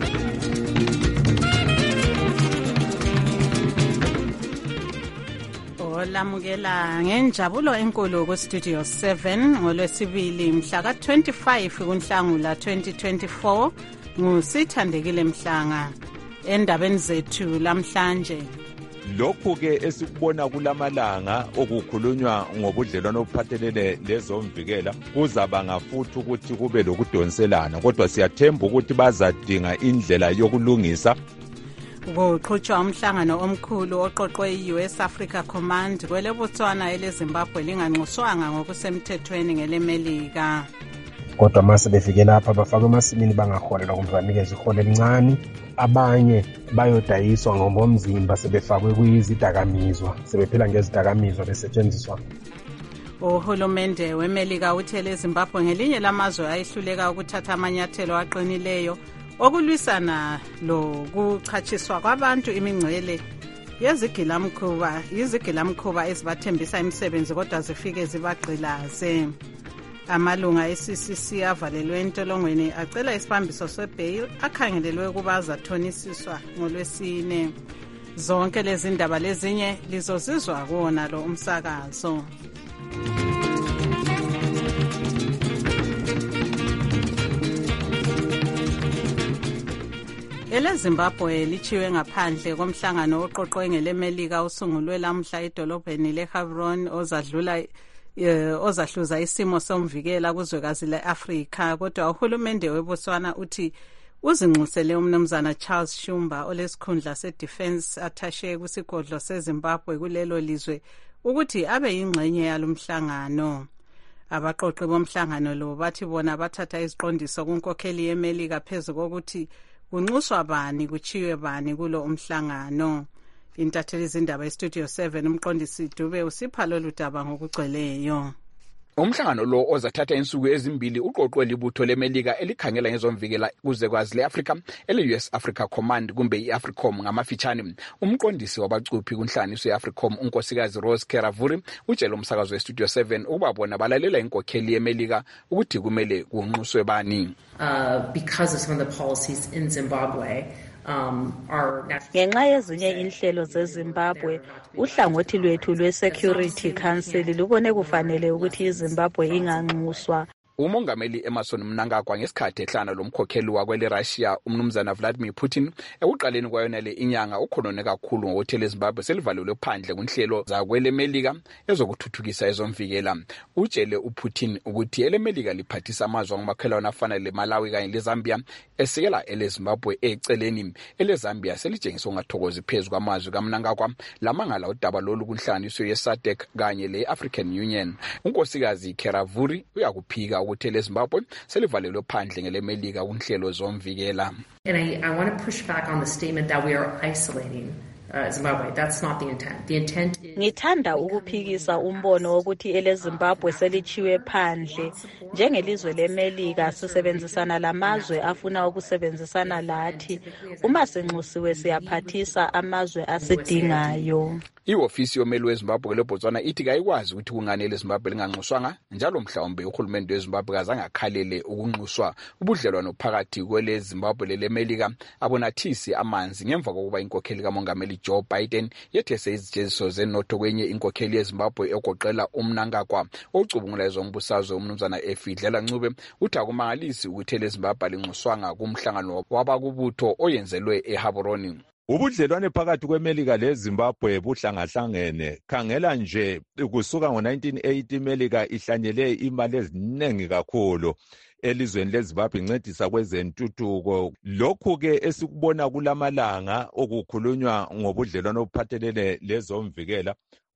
Olamukela ngenjabulo enkulu ku-Studio 7 ngolwesibili mhla ka-25 kuNhlangula 2024 nguSithandekile Mhlanga. Endabeni zethu lamhlanje, lokhu ke esikubona kulamalanga okukhulunywa ngobudlelwano obuphathelene lezomvikela kuzabanga futhi ukuthi kube lokudonselana, kodwa siyathemba ukuthi bazadinga indlela yokulungisa. Kuqhutshwa umhlangano omkhulu oqoqwe i-US Africa Command kwele Botswana eleZimbabwe linganxuswanga ngokusemthethweni ngelemelika. Kodwa mase befike lapha bafaka emasimini bangaholelwa kumbe banikeze iholo elincane, abanye bayodayiswa ngokomzimba sebefakwe kuyizidakamizwa, sebephela ngezidakamizwa besetshenziswa. Uhulumende wemelika uthele eZimbabwe ngelinye lamazwe ayihluleka ukuthatha amanyathelo aqinileyo okulwisana lokuchathiswa kwabantu imingcele yizigilamkhuba ezibathembisa imisebenzi kodwa zifike zibagqilaze. Amalunga e-CCC avalelwe entolongweni acela isibambiso se-bail akhangelelwe ukuba azathonisiswa ngolwesine. Zonke lezi ndaba lezinye lizozizwa kuwona lo umsakazo. EleZimbabwe lichiwe ngaphandle komhlangano oqoqwe ngelemelika usungulwe lamhla edolobheni leHabron ozahluza isimo somvikela kuzwekazi le-Afrika, kodwa uhulumende weBotswana uthi uzinxusele umnumzana Charles Shumba olesikhundla se-Defense Attaché kwisigodlo seZimbabwe kulelo lizwe ukuthi abe yingxenye yalomhlangano. Abaqoqi bomhlangano lo bathi bona bathatha iziqondiso kunkokheli yemelika phezu kokuthi kunxuswa bani kuchiwe bani kulo umhlangano. Intatheli zindaba eStudio 7 umqondisi Dube usipha lolu daba ngokugcweleyo. Umhlangano lo ozathatha insuku ezimbili uqoqwe libutho lemelika elikhangela ngezomvikela kuzwekazi le-Afrika ele-US Africa Command kumbe i-AFRICOM ngamafitshane. Umqondisi wabacuphi kunhlanganiso ye-AFRICOM unkosikazi Rose Keravuri utshela umsakazo weStudio 7 ukuba bona balalela inkokheli yemelika ukuthi kumele kunxuswe bani. Because of some of the policies in Zimbabwe, ngenxa yezinye inhlelo zeZimbabwe, uhlangothi lwethu lwe-Security Council lubone kufanele ukuthi iZimbabwe inganxuswa. Umongameli Emerson Mnangagwa ngesikhathi ehlana lomkhokheli wakwele Russia umnumzana Vladimir Putin ekuqaleni kwayona le inyanga ukhonone kakhulu ngokuthi eZimbabwe selivalelwe phandle kunhlelo zakwele Melika ezokuthuthukisa ezomvikela. Utshele uPutin ukuthi elemelika liphathisa amazwe ngomakhelwane afana leMalawi kanye leZambia esekela eleZimbabwe eceleni. EleZambia selijengisa ungathokozi phezulu kwamazwe kaMnangagwa lamangala udaba lolu kunhlanganiso ye-SADC kanye le-African Union. Unkosikazi Keravuri uyakuphika ukuthi eleZimbabwe selivalelwe phandle ngelemelika kunhlelo zomvikela. And I want to push back on the statement that we are isolating Zimbabwe. That's not the intent. The intent is Ngithanda ukuphikisa umbono wokuthi eleZimbabwe selichiwe phandle. Njengelizwe lemelika sisebenzisana lamazwe afuna ukusebenzisana lathi. Uma sinxusiwe siyaphathisa amazwe asidingayo. Iofisi yomeli weZimbabwe leBotswana ithi kayikwazi ukuthi kungani eleZimbabwe linganxuswanga njalo mhlawumbe uhulumende weZimbabwe kazange akhalele ukunxuswa. Ubudlelwano phakathi kweleZimbabwe lelemelika abonathisi amanzi ngemva kokuba inkokheli kamongameli Joe Biden yethese izijeziso zenotho kwenye inkokheli yeZimbabwe egoqela uMnangagwa ocubungula ezombusazwe umnumzana Efidlela Ncube uthi akumangalisi ukuthi eleZimbabwe linxuswanga kumhlangano wabakubutho oyenzelwe eHaboroni. Ubudlelwane phakathi kwemelika leZimbabwe buhlangahlangene. Khangela nje kusuka ngo-1980 imelika ihlanyele imali eziningi kakhulu elizweni leZimbabwe incedisa kwezentuthuko. Lokhu ke esikubona kulamalanga okukhulunywa ngobudlelwane obuphathelene lezomvikela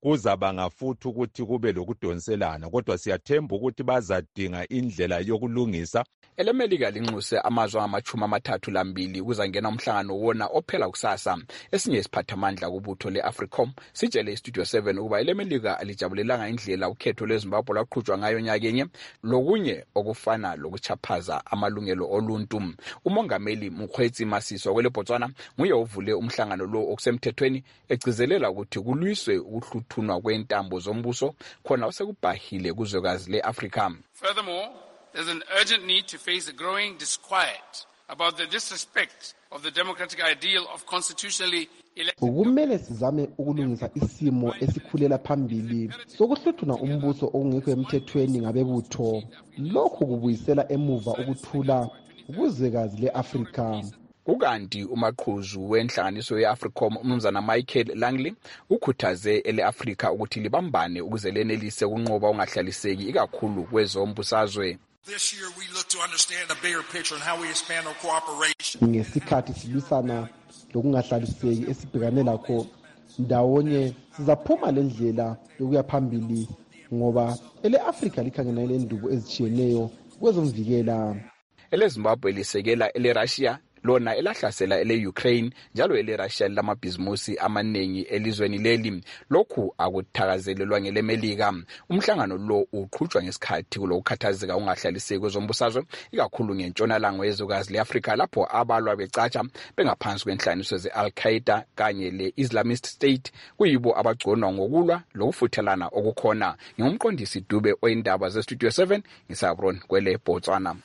kuzabanga futhi ukuthi kube lokudonselana, kodwa siyathemba ukuthi bazadinga indlela yokulungisa. EleMelika linxuse amazwe ama-32 kuzangena umhlangano wona ophela kusasa. Esinye isiphathamandla kubutho le-Africom sitshele iStudio 7 ukuba eleMelika alijabulelanga indlela ukhetho lweZimbabwe lwaqhutshwa ngayo nyakenye, lokunye okufana lokuchaphaza amalungelo oluntu. Umongameli Mokgweetsi Masisi kweleBotswana nguye ovule umhlangano lo okusemthethweni, egcizelela ukuthi kulwiswe ukuhluthunwa kwentambo zombuso khona osekubhahile kuzwekazi le-Afrika. Furthermore, there's an urgent need to face the growing disquiet about the disrespect of the democratic ideal of constitutionally elected. Kumele sizame ukulungisa isimo esikhulela phambili sokuhluthuna umbuso ongekho emthethweni ngabebutho. Lokhu kubuyisela emuva ukuthula kuzwekazi le-Afrika. Ukanti umaqhuzu wenhlanganiso ye-Africom umnumzana Michael Langley ukhuthaze ele-Afrika ukuthi libambane ukuze lenelise ukunqoba ungahlaliseki ikakhulu kwezombusazwe. This year we look to understand a bigger picture on how we expand our cooperation. Ngesikhathi silwisana lokungahlaliseki esibhekane lakho ndawonye sizaphuma lendlela yokuya phambili ngoba ele-Afrika likhangela lendubo ezitshiyeneyo kwezomvikela. EleZimbabwe lisekela ele-Russia lona elahlasela ele-Ukraine njalo ele-Russia lamabhizimusi amanengi elizweni leli. Lokhu akuthakazelelwa ngeleMelika. Umhlangano lo uqhutshwa ngesikhathi kulokukhathazeka ungahlaliseki kwezombusazwe ikakhulu ngentshonalanga yezwekazi le-Afrika lapho abalwa becatsha bengaphansi kwenhlaniso ze-Al-Qaeda kanye le-Islamist State kuyibo abagconwa ngokulwa lokufuthelana okukhona. Ngumqondisi Dube oyindaba zeStudio 7 ngisabron kweleBotswana.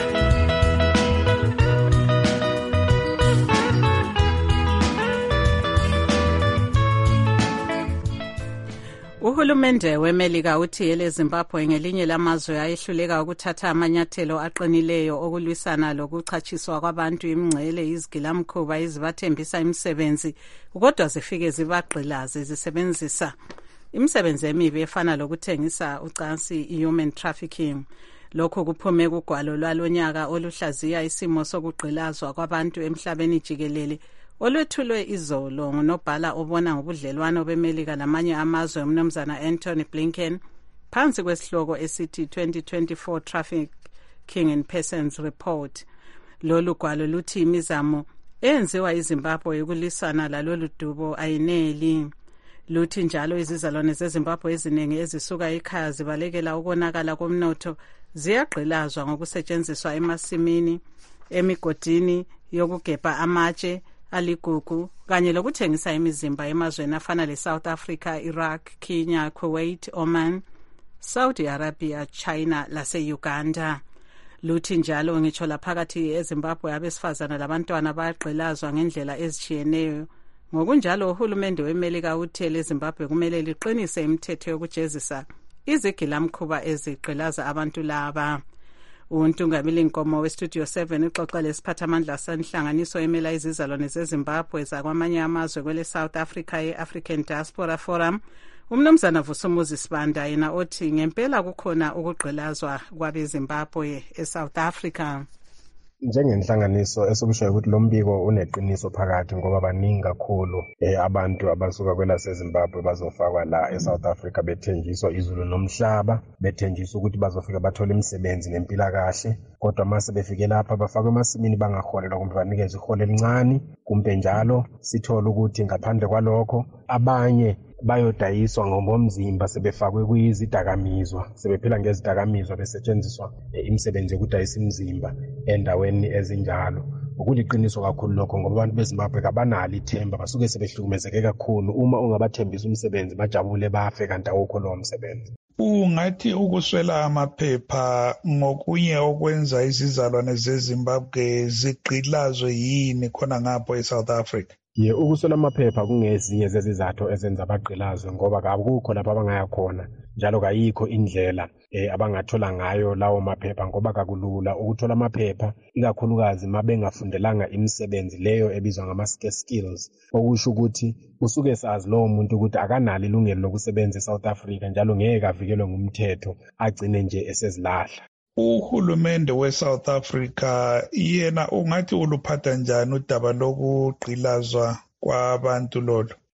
Uhulumende weMelika uthi eleZimbabwe ngelinye lamazwe ayehluleka ukuthatha amanyathelo aqinileyo okulwisana lokuchathiswa kwabantu imingcele izigilamkhuba ezibathembisa imisebenzi kodwa zifike zibagqilaze zisebenzisa imisebenzi emibi efana lokuthengisa ucansi human trafficking. Lokho kuphume kugwalo lwalonyaka oluhlaziya isimo sokugqilazwa kwabantu emhlabeni jikelele olwethulwe izolo ngunobhala obona ngobudlelwano beMelika lamanye amazwe umnumzana Anthony Blinken phansi kwesihloko esithi 2024 Trafficking in Persons Report. Lolu gwalo luthi imizamo eyenziwa iZimbabwe ukulwisana lalolu dubo ayineli. Luthi njalo izizalwane zeZimbabwe eziningi ezisuka ekhaya zibalekela ukonakala komnotho ziyagqilazwa ngokusetshenziswa emasimini, emigodini yokugebha amatshe aligugu kanye lokuthengisa imizimba emazweni afana le-South Africa, Iraq, Kenya, Kuwait, Oman, Saudi Arabia, China lase-Uganda. Luthi njalo ngitsho laphakathi eZimbabwe abesifazana labantwana bayagqilazwa ngendlela ezitshiyeneyo. Ngokunjalo uhulumende weMelika uthi eleZimbabwe kumele liqinise imithetho yokujezisa izigilamkhuba ezigqilaza abantu laba. Untungameli Nkomo weStudio 7 uxoxa lesiphathamandla senhlanganiso emela izizalwane zeZimbabwe zakwamanye amazwe kwele South Africa ye-African Diaspora Forum. Umnumzana Vusumuzi Sibanda yena othi ngempela kukhona ukugqilazwa kwabeZimbabwe eSouth Africa. Njengenhlanganiso esokusho ukuthi lo mbiko uneqiniso phakathi ngoba baningi kakhulu abantu abasuka kwelaseZimbabwe bazofakwa la eSouth Africa bethenjiswa izulu nomhlaba, bethenjiswa ukuthi bazofika bathole imisebenzi nempilakahle, kodwa mase befike lapha bafakwe emasimini bangaholelwa kumbe banikezwe iholo elincane. Kumbe njalo sithola ukuthi ngaphandle kwalokho abanye bayodayiswa ngokomzimba sebefakwe kuyizidakamizwa, sebephila ngezidakamizwa besetshenziswa imisebenzi yokudayisa imizimba endaweni ezinjalo. Ukuliqiniso kakhulu lokho ngoba abantu beZimbabwe kabanalo ithemba, basuke sebehlukumezeke kakhulu. Uma ungabathembisa umsebenzi bajabule bafe kanti awukho lowo msebenzi. Ungathi ukuswela amaphepha ngokunye okwenza izizalwane zeZimbabwe zigqilazwe yini khona ngapho eSouth Africa? Ukuswela amaphepha kungezinye zezizathu ezenza bagqilazwe ngoba akukho lapha abangaya khona, njalo kayikho indlela abangathola ngayo lawo maphepha ngoba kakulula ukuthola amaphepha ikakhulukazi mabengafundelanga imisebenzi leyo ebizwa ngama-skills, okusho ukuthi usuke sazi lowo muntu ukuthi akanalo ilungelo lokusebenza eSouth Africa njalo ngeke avikelwe ngumthetho, agcine nje esezilahla. Uhulumende weSouth Africa yena ungathi uluphatha njani udaba lokugqilazwa kwabantu lolo?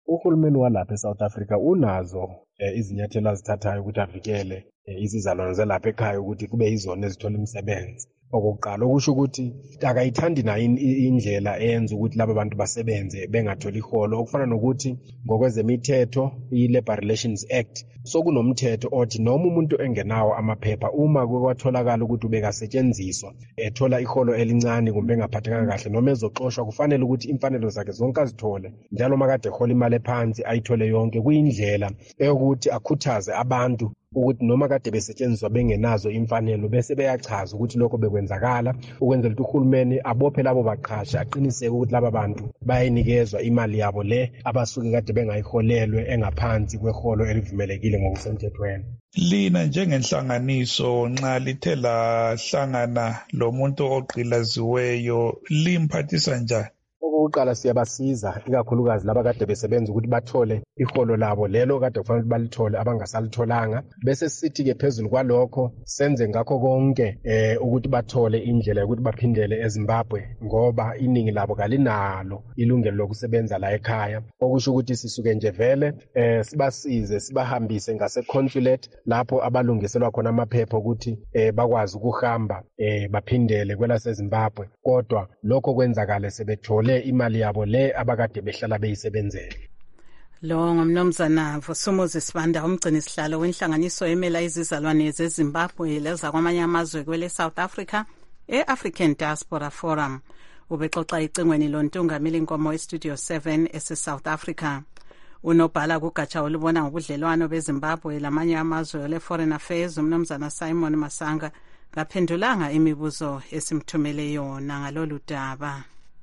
uhulumeni walapha eSouth Africa unazo izinyathelo azithathayo ukuthi avikele izizalwane zalapha ekhaya ukuthi kube yizona ezithola imisebenzi. Okokuqala okusho ukuthi akayithandi nayo indlela eyenza ukuthi laba bantu basebenze bengatholi iholo, okufana nokuthi ngokwezemithetho i-Labour Relations Act sokunomthetho othi noma umuntu engenawo amaphepha uma kwatholakala ukuthi ubekasetshenziswa ethola iholo elincane kumbe engaphathekanga kahle noma ezoxoshwa, kufanele ukuthi imfanelo zakhe zonke azithole njalo makade ehola imali ephansi ayithole yonke. Kuyindlela eyokuthi akhuthaze abantu ukuthi noma kade besetshenziswa bengenazo imfanelo bese beyachaza ukuthi lokho bekwenzakala, ukwenzela ukuthi uhulumeni abophe labo baqhashi, aqiniseke ukuthi laba bantu bayinikezwa imali yabo le abasuke kade bengayiholelwe engaphansi kweholo elivumelekile ngokusemthethweni. Lina njengenhlanganiso nxa lithe lahlangana lo muntu ogqilaziweyo limphathisa njani? Okokuqala siyabasiza ikakhulukazi laba kade besebenza ukuthi bathole iholo labo lelo kade kufanele ukuthi balithole abangasalitholanga, bese sithi-ke phezulu kwalokho senze ngakho konke ukuthi bathole indlela yokuthi baphindele eZimbabwe ngoba iningi labo kalinalo ilungelo lokusebenza la ekhaya, okusho ukuthi sisuke nje vele sibasize sibahambise ngase-consulate lapho abalungiselwa khona amaphepha ukuthi bakwazi ukuhamba baphindele kwelaseZimbabwe, kodwa lokho kwenzakale sebethole imali yabo le abakade behlala beyisebenzele. Lo ngumnumzana Vusumuzi Sibanda, umgcini sihlalo wenhlanganiso emela izizalwane zeZimbabwe leza kwamanye amazwe kwele South Africa e-African Diaspora Forum. Ubexoxa icingweni lontungameli inkomo eStudio 7 ese-South Africa. Unobhala kugatsha olubona ngobudlelwano beZimbabwe lamanye amazwe ole Foreign Affairs umnumzana Simon Masanga ngaphendulanga imibuzo esimthumele yona ngalolu daba.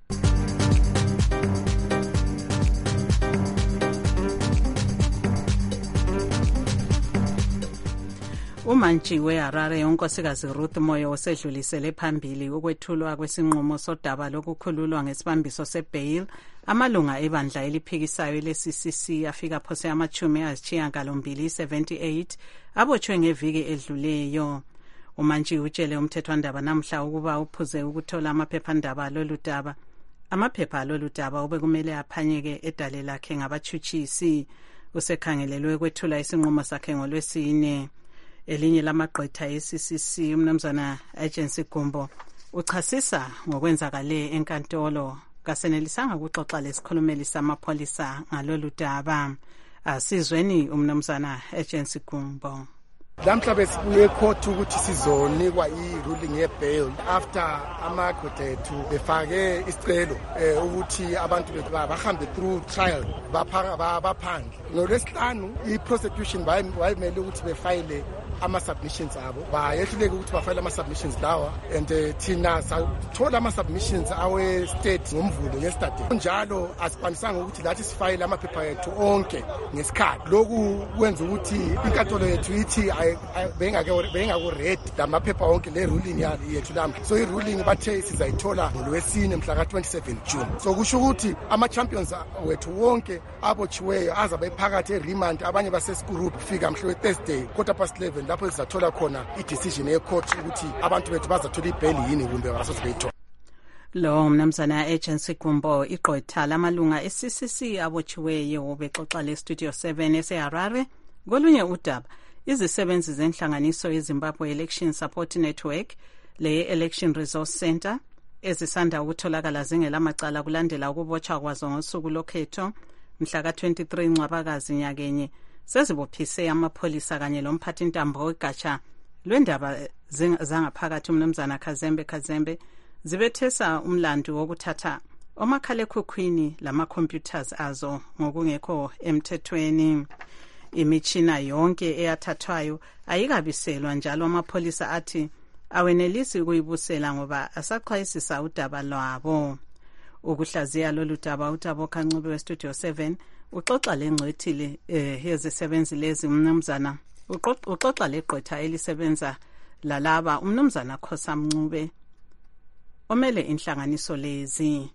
uMantshi Harare unkosikazi Ruth Moyo osedlulisele phambili ukwethulwa kwesinqumo sodaba lokukhululwa ngesibambiso sebail amalunga ebandla eliphikisayo le-CCC afika phose ama-278 abotshwe ngeviki edluleyo. uMantshi utshele umthethwandaba namhla ukuba uphuze ukuthola amaphephandaba alolu daba obekumele aphanyeke edale lakhe ngabatshutshisi. Usekhangelelwe kwethula isinqumo sakhe ngoLwesine. Elinye lamagqwetha e-CCC umnumzana Agency Gumbo uchasisa ngokwenzakale enkantolo, kasenelisanga ukuxoxa lesikhulumeli samapholisa ngalolu daba. Asizweni umnumzana Agency Gumbo. Lamhla besibuye ecourt ukuthi sizonikwa i-ruling ye-bail after amagqwetha ethu befake isicelo ukuthi abantu bethu bahambe through trial baphandle. NgoLwesihlanu i-prosecution bayimele ukuthi befayile ama-submissions abo, bayehluleke ukuthi bafayile ama-submissions lawa, and thina sathola ama-submissions awe-state ngomvulo yesterday. Njalo asiphanisanga ukuthi lathi sifayile amaphepha ethu onke ngesikhathi. Lokhu kwenza ukuthi inkantolo yethu ithi bengako-ready lamaphepha onke le-ruling yethu lamhla. So i-ruling bathe sizayithola ngoLwesine mhla ka-27 June. So kusho ukuthi ama-champions wethu wonke abotshiweyo azabe phakathi e-remand, abanye basesikurup kufika mhla we-Thursday 11:15 lapho sizathola khona i-decision ye-court ukuthi abantu bethu bazathola i-bail yini kumbe basoze beyithola. Lo mnumzana Agency Gumbo iqotha lamalunga e-CCC abotshiweyo bexoxa le-Studio 7 ese-Harare. Kolunye udaba izisebenzi zenhlanganiso yeZimbabwe Election Support Network le-Election Resource Center ezisanda ukutholakala zingelamacala kulandela ukubotshwa kwazo ngosuku lokhetho mhla ka-23 Ncwabakazi nyakenye sezibophise amapholisa kanye lomphathintambo wegatsha lwendaba zangaphakathi umnumzana Kazembe zibethesa umlandu wokuthatha omakhalekhukhwini lama-computers azo ngokungekho emthethweni. Imitshina yonke eyathathwayo ayikabiselwa, njalo amapholisa athi awenelisi ukuyibusela ngoba asaqhayisisa udaba lwabo. Ukuhlaziya lolu daba uTabo Kancube weStudio 7 uxoxa lengcwethile yezisebenzi lezi umnumzana uxoxa legqwetha elisebenza lalaba umnumzana Khosa Mncube omele inhlanganiso lezi.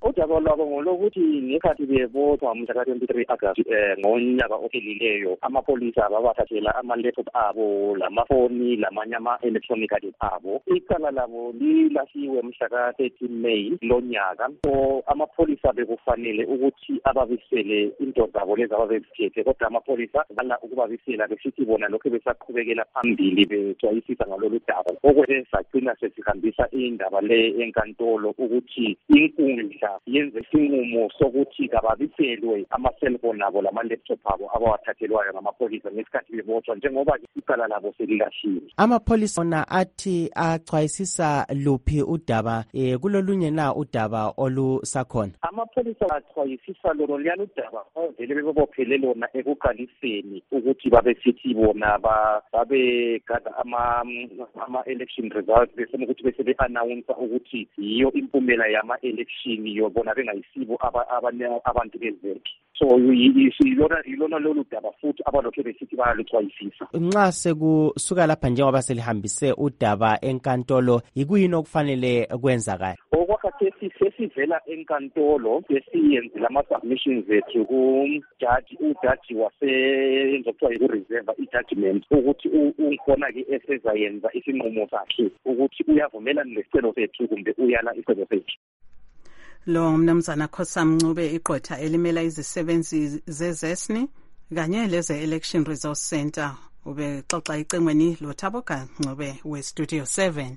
udaba lwabo ngolokuthi ngekhathi bevotwa mhla ka-23 August ngonyaka ophelileyo amapholisa babathathela ama-laptop abo lamafoni lamanye ama-electronic gadget abo. Icala labo lilahliwe mhla ka-13 May lonyaka. So amapholisa bekufanele ukuthi ababisele into zabo lezi ababeziphethe, kodwa amapholisa bala ukubabisela besithi bona lokho besaqhubekela phambili becwayisisa ngalolu daba. Okwenze sagcina sesihambisa indaba le enkantolo ukuthi inkundla yenze isinqumo sokuthi kababiselwe ama-cellphone abo lama-laptop abo abawathathelwayo ngamapholisa ngesikhathi bebotshwa, njengoba icala labo selilahliwe. Amapholisa ona athi achwayisisa luphi udaba kulolunye na udaba olusakhona? Amapholisa achwayisisa lolo liyana udaba ovele bebophele lona ekuqaliseni ukuthi babesithi bona babegada ama-election results besema ukuthi bese be-announce ukuthi yiyo impumela yama-election yobona bengayisibo abantu bezekhe. So yilona lolu daba futhi abalokhe besithi bayaluchwayisisa. Nxa sekusuka lapha njengoba selihambise udaba enkantolo, yikuyini okufanele kwenzakala? Okwakhathesi sesivela enkantolo sesiyenzile ama-submissions ethu kujaji, ujaji wasenzokuthiwa yiku-reserve i-judgment ukuthi ukhona-ke esezayenza isinqumo sakhe ukuthi uyavumelana nesicelo sethu kumbe uyala isicelo sethu. Lo mnumzana Khosam Ncube, iqotha elimela izisebenzi zezesni kanye leze-Election Resource Center, ubexoxa icengweni loThaboga Ncube we-Studio 7.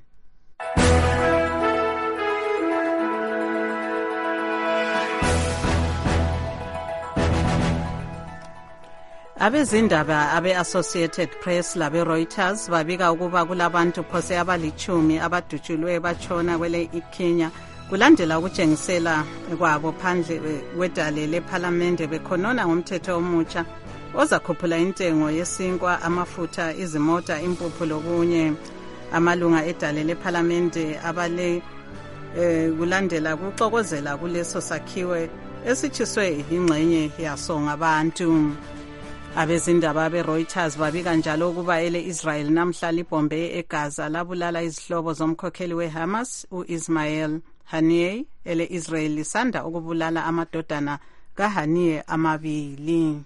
Abezindaba abe-Associated Press labe-Reuters babika ukuba kulabantu phose abalichumi abadutshulwe batshona kwele iKenya kulandela ukutshengisela kwabo phandle wedale lephalamende bekhonona ngomthetho omutsha ozakhuphula intengo yesinkwa, amafutha, izimota, impuphu lokunye. Amalunga edale lephalamende abale kulandela kuxokozela kuleso sakhiwe esitshiswe ingxenye yaso ngabantu. Abezindaba be-Reuters babika njalo ukuba ele-Israel namhla libhombe eGaza labulala izihlobo zomkhokheli we-Hamas u-Ismail Haniyeh. Ele-Israel lisanda ukubulala amadodana kaHaniyeh amabili.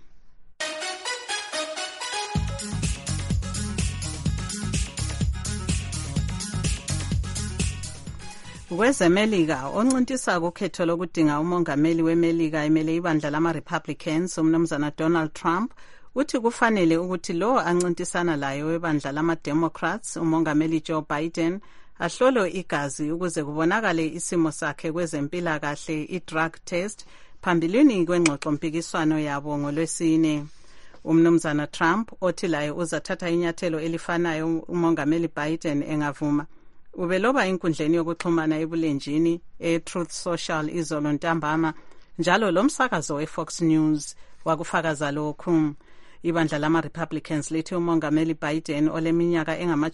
Kwezemelika oncintisa kukhetho lokudinga umongameli wemelika emele ibandla lama-Republicans umnumzana Donald Trump uthi kufanele ukuthi lo ancintisana layo webandla lama-Democrats umongameli Joe Biden ahlolwe igazi ukuze kubonakale isimo sakhe kwezempilakahle i-drug test phambilini kwengxoxo mpikiswano yabo ngoLwesine. Umnumzana Trump othi laye uzathatha inyathelo elifanayo umongameli Biden engavuma ubeloba inkundleni yokuxhumana ebulenjini e-Truth Social izolo ntambama, njalo lo msakazo we-Fox News wakufakaza lokhu. Ibandla lama-Republicans lithi umongameli Biden oleminyaka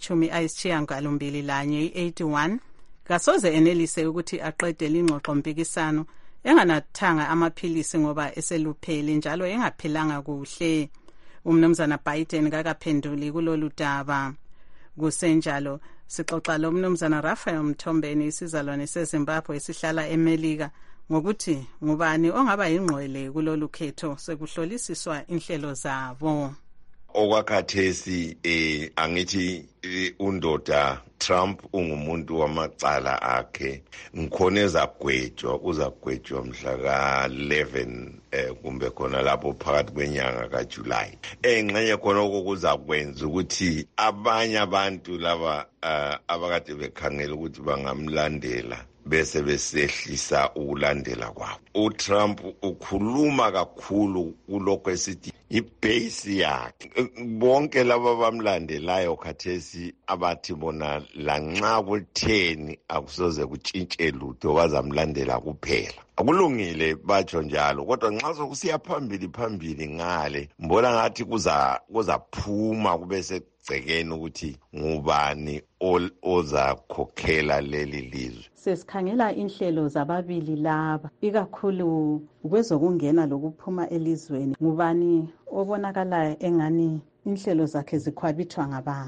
engama-81 i-81 kasoze enelise ukuthi aqede lingxoxo mpikisano enganathanga amaphilisi ngoba eseluphele njalo engaphilanga kuhle. Umnumzana Biden kakaphenduli kulolu daba. Kusenjalo sixoxa lo mnumzana Raphael Mthombeni, isizalwane seZimbabwe esihlala eMelika, ngokuthi ngubani ongaba yingqwele kulolu khetho sekuhlolisiswa inhlelo zabo. Okwakhathesi angithi undoda Trump ungumuntu wamacala akhe, ngikhona uzagwetshwa mhla ka-11 kumbe khona lapho phakathi kwenyanga kaJulayi. Engxenye khona okuzakwenza ukuthi abanye abantu laba abakade bekhangela ukuthi bangamlandela bese besehlisa ukulandela kwabo. uTrump ukhuluma kakhulu kulokho esithi ibase yakhe. Bonke laba bamlandelayo khathesi abathi bona lanxa kutheni akusoze kutshintshe lutho bazamlandela kuphela. Akulungile batsho njalo, kodwa nxa sokusiya phambili ngale mbona ngathi kuzaphuma kube segcekeni ukuthi ngubani ozakhokhela leli lizwe. Sesikhangela inhlelo zababili laba, ikakhulu kwezokungena lokuphuma elizweni, ngubani obonakala engani inhlelo zakhe zikhwabithwa ngabantu?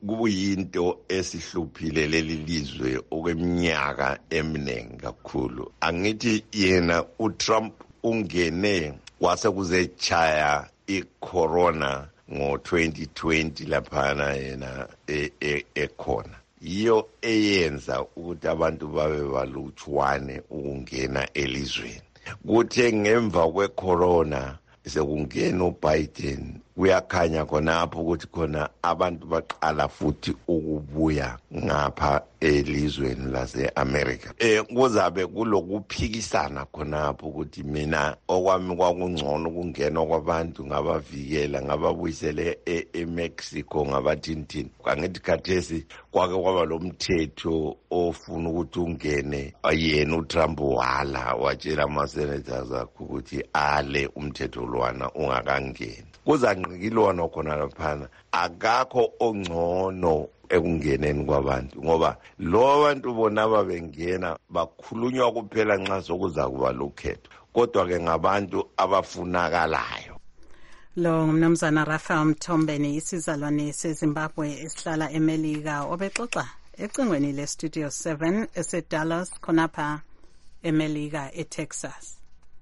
kuyinto esihluphile leli lizwe okweminyaka eminingi kakhulu. Angithi yena uTrump ungene kwase kuzechaya icorona ngo-2020 laphana yena ekhona. Iyo eyenza ukuthi abantu babe balutshwane ukungena elizweni. Kuthe ngemva kwecorona sekungena uBiden, kuyakhanya khonapho ukuthi khona abantu baqala futhi ukubuya ngapha elizweni lase-America. Kuzabe kulokuphikisana khonapho ukuthi mina okwami kwakungcono ukungena kwabantu ngabavikela ngababuyisele eMexico ngabathintini. Angithi khathesi kwake kwaba lo mthetho ofuna ukuthi ungene, yena uTrump watshela ama-senators akhe ukuthi ale umthetho lwana ungakangeni. Kuzanqikilwana khona laphana, akakho ongcono ekungeneni kwabantu ngoba lo abantu bona babengena bakhulunywa kuphela nxa sokuza kuba lokhetho, kodwa ke ngabantu abafunakalayo. Lo ngumnumzana Raphael Mthombeni, isizalwane seZimbabwe esihlala eMelika, obexoxa ecingweni leStudio 7 eseDallas khonapha eMelika eTexas.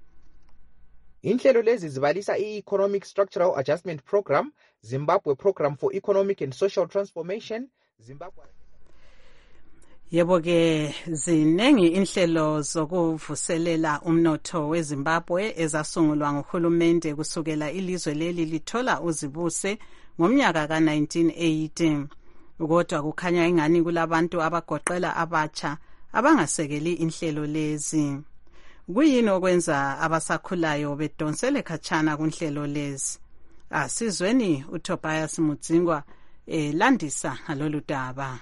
Inhlelo lezi zibalisa i-Economic Structural Adjustment Program, Zimbabwe Program for Economic and Social Transformation, Zimbabwe. Yebo ke zinengi inhlelo zokuvuselela umnotho weZimbabwe ezasungulwa nguhulumende kusukela ilizwe leli lithola uzibuse ngomnyaka ka-1980. Kodwa kukhanya ingani kulabantu abagoqela abatsha abangasekeli inhlelo lezi. Kuyini okwenza abasakhulayo bedonsele khatshana kunhlelo lezi? Asizweni uTobias Mudzingwa landisa ngalolu daba.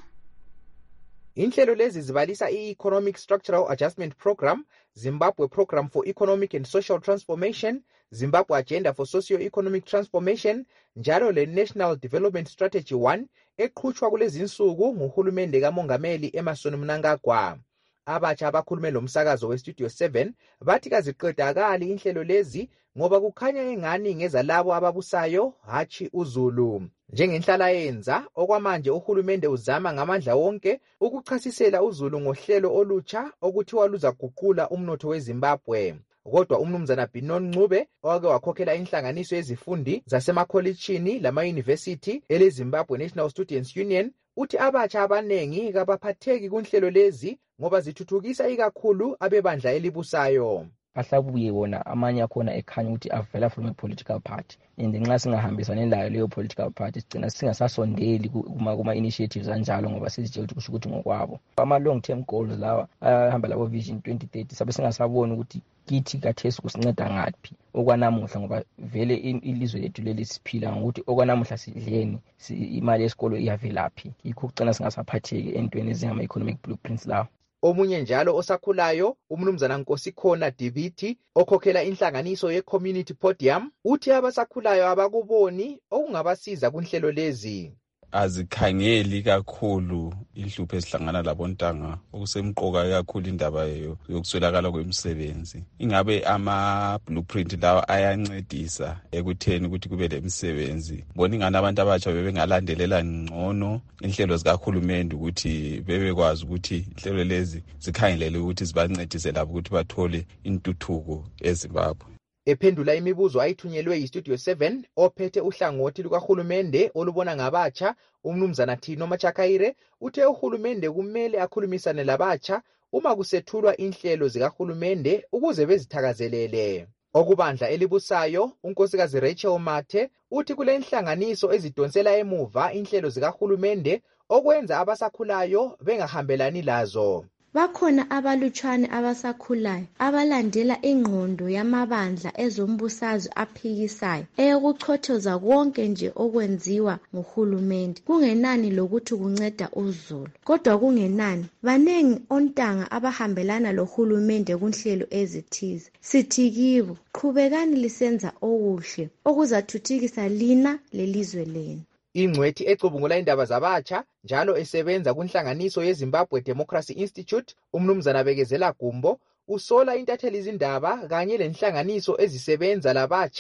Inhlelo lezi zibalisa i-Economic Structural Adjustment Program, Zimbabwe Program for Economic and Social Transformation, Zimbabwe Agenda for Socio-Economic Transformation, njalo le-National Development Strategy 1 eqhutshwa kulezi insuku nguhulumende kaMongameli Emmerson Mnangagwa. Abatsha abakhulume lo msakazo weStudio 7 bathi kaziqedakali inhlelo lezi ngoba kukhanya engani ngezalabo ababusayo hatshi uZulu. Njengenhlala yenza okwamanje uhulumende uzama ngamandla wonke ukuchasisela uZulu ngohlelo olutsha okuthiwa luzaguqula umnotho weZimbabwe. Kodwa umnumzana Binon Ncube owake wakhokhela inhlanganiso yezifundi zasemakholitshini lama-university ele-Zimbabwe National Students Union uthi abatsha abanengi kabaphatheki kunhlelo lezi ngoba zithuthukisa ikakhulu abebandla elibusayo. Ahlabuye wona amanye akhona ekhanya ukuthi avela from a political party, and nxa singahambisane layo leyo political party sigcina singasasondeli kuma-initiatives anjalo ngoba sizitshela ukuthi kusho ukuthi ngokwabo. Ama-long term goals lawa ahamba labo Vision 2030 sabe singasaboni ukuthi kithi kathesi kusinceda ngaphi okwanamuhla ngoba vele ilizwe lethu leli siphila ngokuthi okwanamuhla sidleni, imali yesikolo iyavelaphi. Yikho kugcina singasaphatheki entweni ezingama-economic blueprints lawo. Omunye njalo osakhulayo umnumzana Nkosikhona Diviti okhokhela inhlanganiso ye-Community Podium uthi abasakhulayo abakuboni okungabasiza kunhlelo lezi. Azikhangeli kakhulu inhlupho ezihlangana labontanga okusemqoka kakhulu indaba yokuswelakala kwemisebenzi. Ingabe ama-blueprint lawa ayancedisa ekutheni ukuthi kube lemisebenzi. Bona ingani abantu abatsha bebengalandelela ngcono inhlelo zikahulumende ukuthi bebekwazi ukuthi inhlelo lezi zikhangelele ukuthi zibancedise labo ukuthi bathole intuthuko eZimbabwe. Ephendula imibuzo ayithunyelwe yiStudio 7 ophethe uhlangothi lukahulumende olubona ngabatsha umnumzana Thino Machakaire uthe uhulumende kumele akhulumisane labatsha uma kusethulwa inhlelo zikahulumende ukuze bezithakazelele. Okubandla elibusayo unkosikazi Rachel Mathe uthi kule nhlanganiso ezidonsela emuva inhlelo zikahulumende okwenza abasakhulayo bengahambelani lazo. Bakhona abalutshwane abasakhulayo abalandela ingqondo yamabandla ezombusazwe aphikisayo eyokuchothoza konke nje okwenziwa nguhulumende kungenani lokuthi kunceda uZulu, kodwa kungenani banengi ontanga abahambelana lohulumende kunhlelo ezithize. Sithi kibo qhubekani lisenza okuhle okuzathuthukisa lina lelizwe lenu. Ingcwethi ecubungula indaba zabatsha njalo esebenza kunhlanganiso yeZimbabwe Democracy Institute umnumzana Bekezela Gumbo usola intatheli izindaba kanye lenhlanganiso ezisebenza labatsha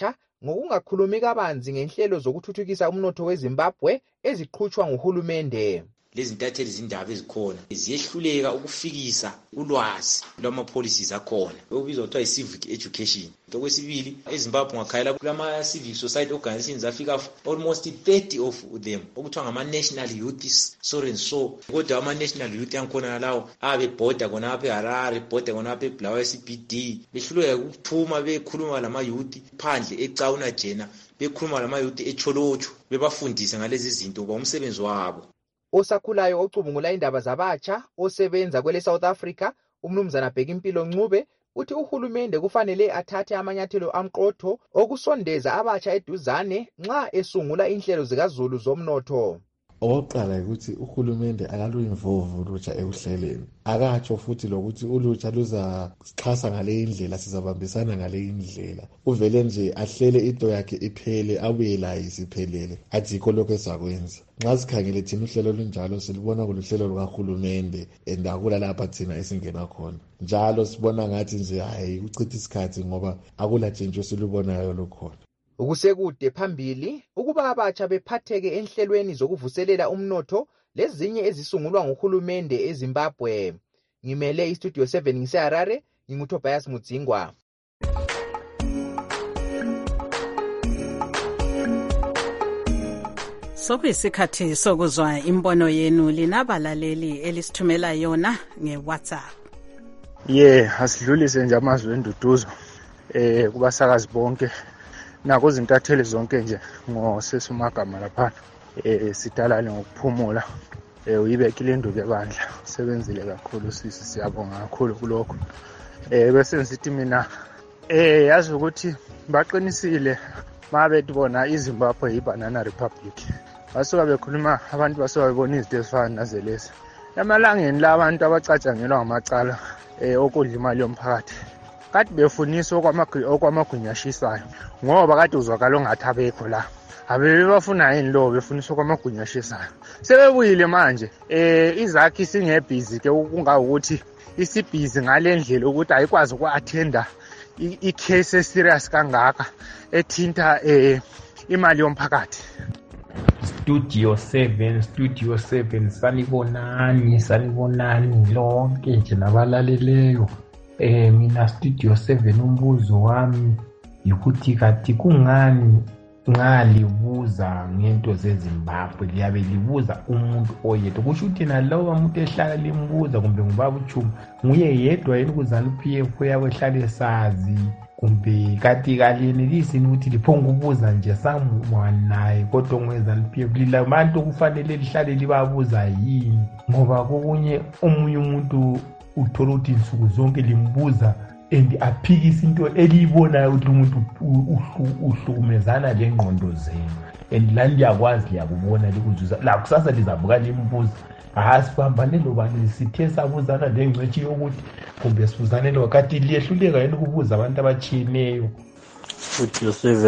ngokungakhulumi kabanzi ngenhlelo zokuthuthukisa umnotho weZimbabwe eziqhutshwa nguhulumende. Lezi ntatheli zindaba ezikhona ziyehluleka ukufikisa ulwazi lwama-policies akhona okubizwa kuthiwa yi-civic education. Okwesibili, eZimbabwe ngakhayela kulama-civic society organizations afika almost 30 of them okuthiwa ngama-national youth so and so. Kodwa ama-national youth angikhona lawo abebhoda khonapha eHarare, bhoda khonapha eBulawayo CBD, behluleka ukuphuma bekhuluma lama-youth phandle eCauna Jena, bekhuluma lama-youth eCholocho, bebafundisa ngalezi zinto kwa umsebenzi wabo. Osakhulayo ocubungula indaba zabatsha osebenza kwele South Africa, umnumzana Bhekimpilo Ncube, uthi uhulumende kufanele athathe amanyathelo amqotho okusondeza abatsha eduzane nxa esungula inhlelo zikaZulu zomnotho. Oqala ukuthi uhulumende akalu-involve ulutsha ekuhleleni. Akatsho futhi lokuthi ulutsha luzaxhasa ngale indlela, sizabambisana ngale indlela. Uvele nje ahlele into yakhe iphele, abuye layo isiphelele. Athi yikho lokho esakwenza. Nxa sikhangele thina uhlelo olunjalo silubona kuluhlelo lukahulumende endakula lapha thina esingena khona. Njalo sibona ngathi nje hayi uchitha isikhathi ngoba akulatshintsho silubonayo lukhona. Ukusekude phambili ukuba abatsha bephatheke enhlelweni zokuvuselela umnotho lezinye ezisungulwa nguhulumende eZimbabwe. Ngimele iStudio 7 ngiseHarare, nginguTobias Mudzingwa. Sokuyisikhathi sokuzwa imbono yenu linabalaleli elisithumela yona ngeWhatsApp. Asidlulise nje amazwi enduduzo kubasakazi bonke nako zintatheli zonke nje ngosesumagama lapha. Sidalane ngokuphumula. Uyibekile induku ebandla. Sebenzile kakhulu sisi, siyabonga kakhulu kulokho. Bese ngithi mina yazi ukuthi baqinisile mabethi bona iZimbabwe yibanana republic. Basuka bekhuluma abantu basuka bebona izinto ezifana nazelezi. Emalangeni la abantu abacatshangelwa ngamacala okudla imali yomphakathi. Kade befunisa okwamagunyashisayo ngoba kade uzwakala ongathi abekho la. Abebe bafuna yini lo befunisa okwamagunyashisayo. Sebebuyile manje izakhi singebhizi ke kungakuthi isibhizi ngalendlela ukuthi ayikwazi uku-attenda i-case serious kangaka ethinta imali yomphakathi. Studio 7 sanibonani lonke nje nabalaleleyo. Mina Studio 7 umbuzo wami yikuthi kathi kungani ngalibuza ngento zeZimbabwe liyabe libuza umuntu oyedwa. Kusho ukuthi nalowo umuntu ehlala limbuza kumbe ngubaba uChuma nguye yedwa yini kuZANU-PF yabo ehlala esazi kumbe kathi kalenelisi ukuthi liphonga ukubuza nje samwanaye kodwa ngweZANU-PF lilabantu kufanele lihlale libabuza yini ngoba kokunye omunye umuntu uthola ukuthi insuku zonke limbuza and aphikisa into eliyibonayo ukuthi umuntu uhlukumezana lengqondo zenu and la liyakwazi liyakubona likuzuza la kusasa lizavuka limbuza sibambane lobani sithe sabuzana lengcwethi yokuthi kumbe sibuzane lokati liyehluleka yini ukubuza abantu abatshiyeneyo. Studio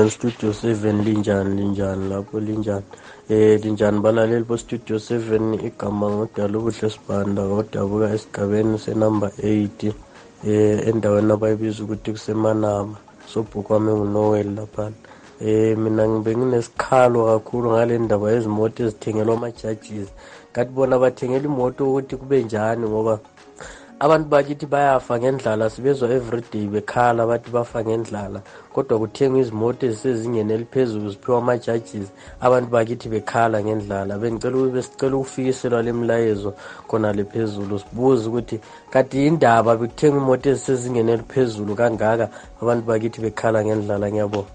7 linjani lapho linjani linjani balaleli bo Studio 7 igama ngodala ubuhle sibanda ngodabuka esigabeni senumber 8 endaweni abayibiza ukuthi kusemanama sobhukwami nguNoel lapha. Mina ngibe nginesikhalo kakhulu ngale ndaba yezimoto ezithengelwa ama-judges. Kanti bona bathengela imoto ukuthi kube njani ngoba abantu bakithi bayafa ngendlala, sibezwa everyday bekhala bathi bafa ngendlala kodwa kuthengwa izimoto ezisezingeni eliphezulu ziphiwa ama-judges, abantu bakithi bekhala ngendlala. Besicela ukufikiselwa lemlayezo khona lephezulu sibuze ukuthi kanti indaba bekuthengwa imoto ezisezingeni eliphezulu kangaka abantu bakithi bekhala ngendlala. Ngiyabonga.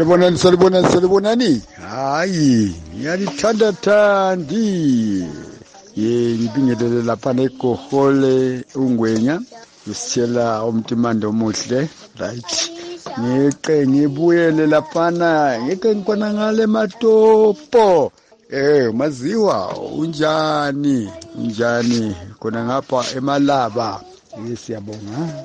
Salibonani. Hayi, ngiyalithanda. Ngibingelele lapha neGohole uNgwenya usitshela umtimando omuhle right. Ngibuyele laphana ngeke ngikona ngale Matopo. Maziwa unjani khona ngapha eMalaba. Siyabonga.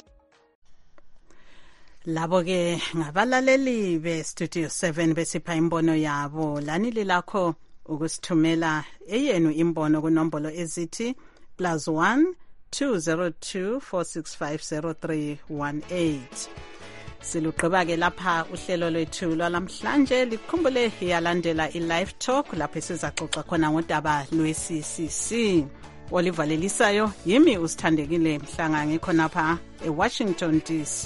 Labo ke ngabalaleli beStudio 7 besipha imbono yabo. Lanili lakho ukusithumela eyenu imbono kunombolo ezithi +1 202 465 0318. Silugqiba-ke lapha uhlelo lwethu lwalamhlanje. Likhumbule yalandela i-live talk lapho sizaxoxa khona ngodaba lwe-CCC. Olivalelisayo yimi usithandekile Mhlanga ngikhonapha eWashington DC.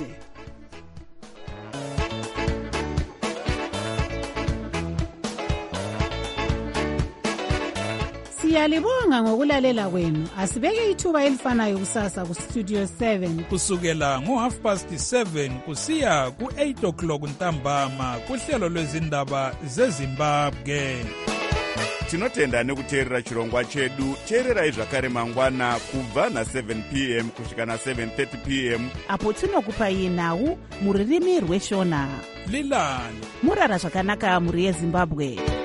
Siyalibonga ngokulalela kwenu. Asibeke ithuba elifanayo kusasa kuStudio 7 kusukela ngo7:30 kusiya ku8:00 ntambama kuhlelo lwezindaba zeZimbabwe. Tinotenda nekuteerera chirongwa chedu. Teererai zvakare mangwana kubva na7 p.m. kusvika na7:30 p.m. apo tinokupai nhau muririmi rweshona. Lilani murara zvakanaka muri yeZimbabwe.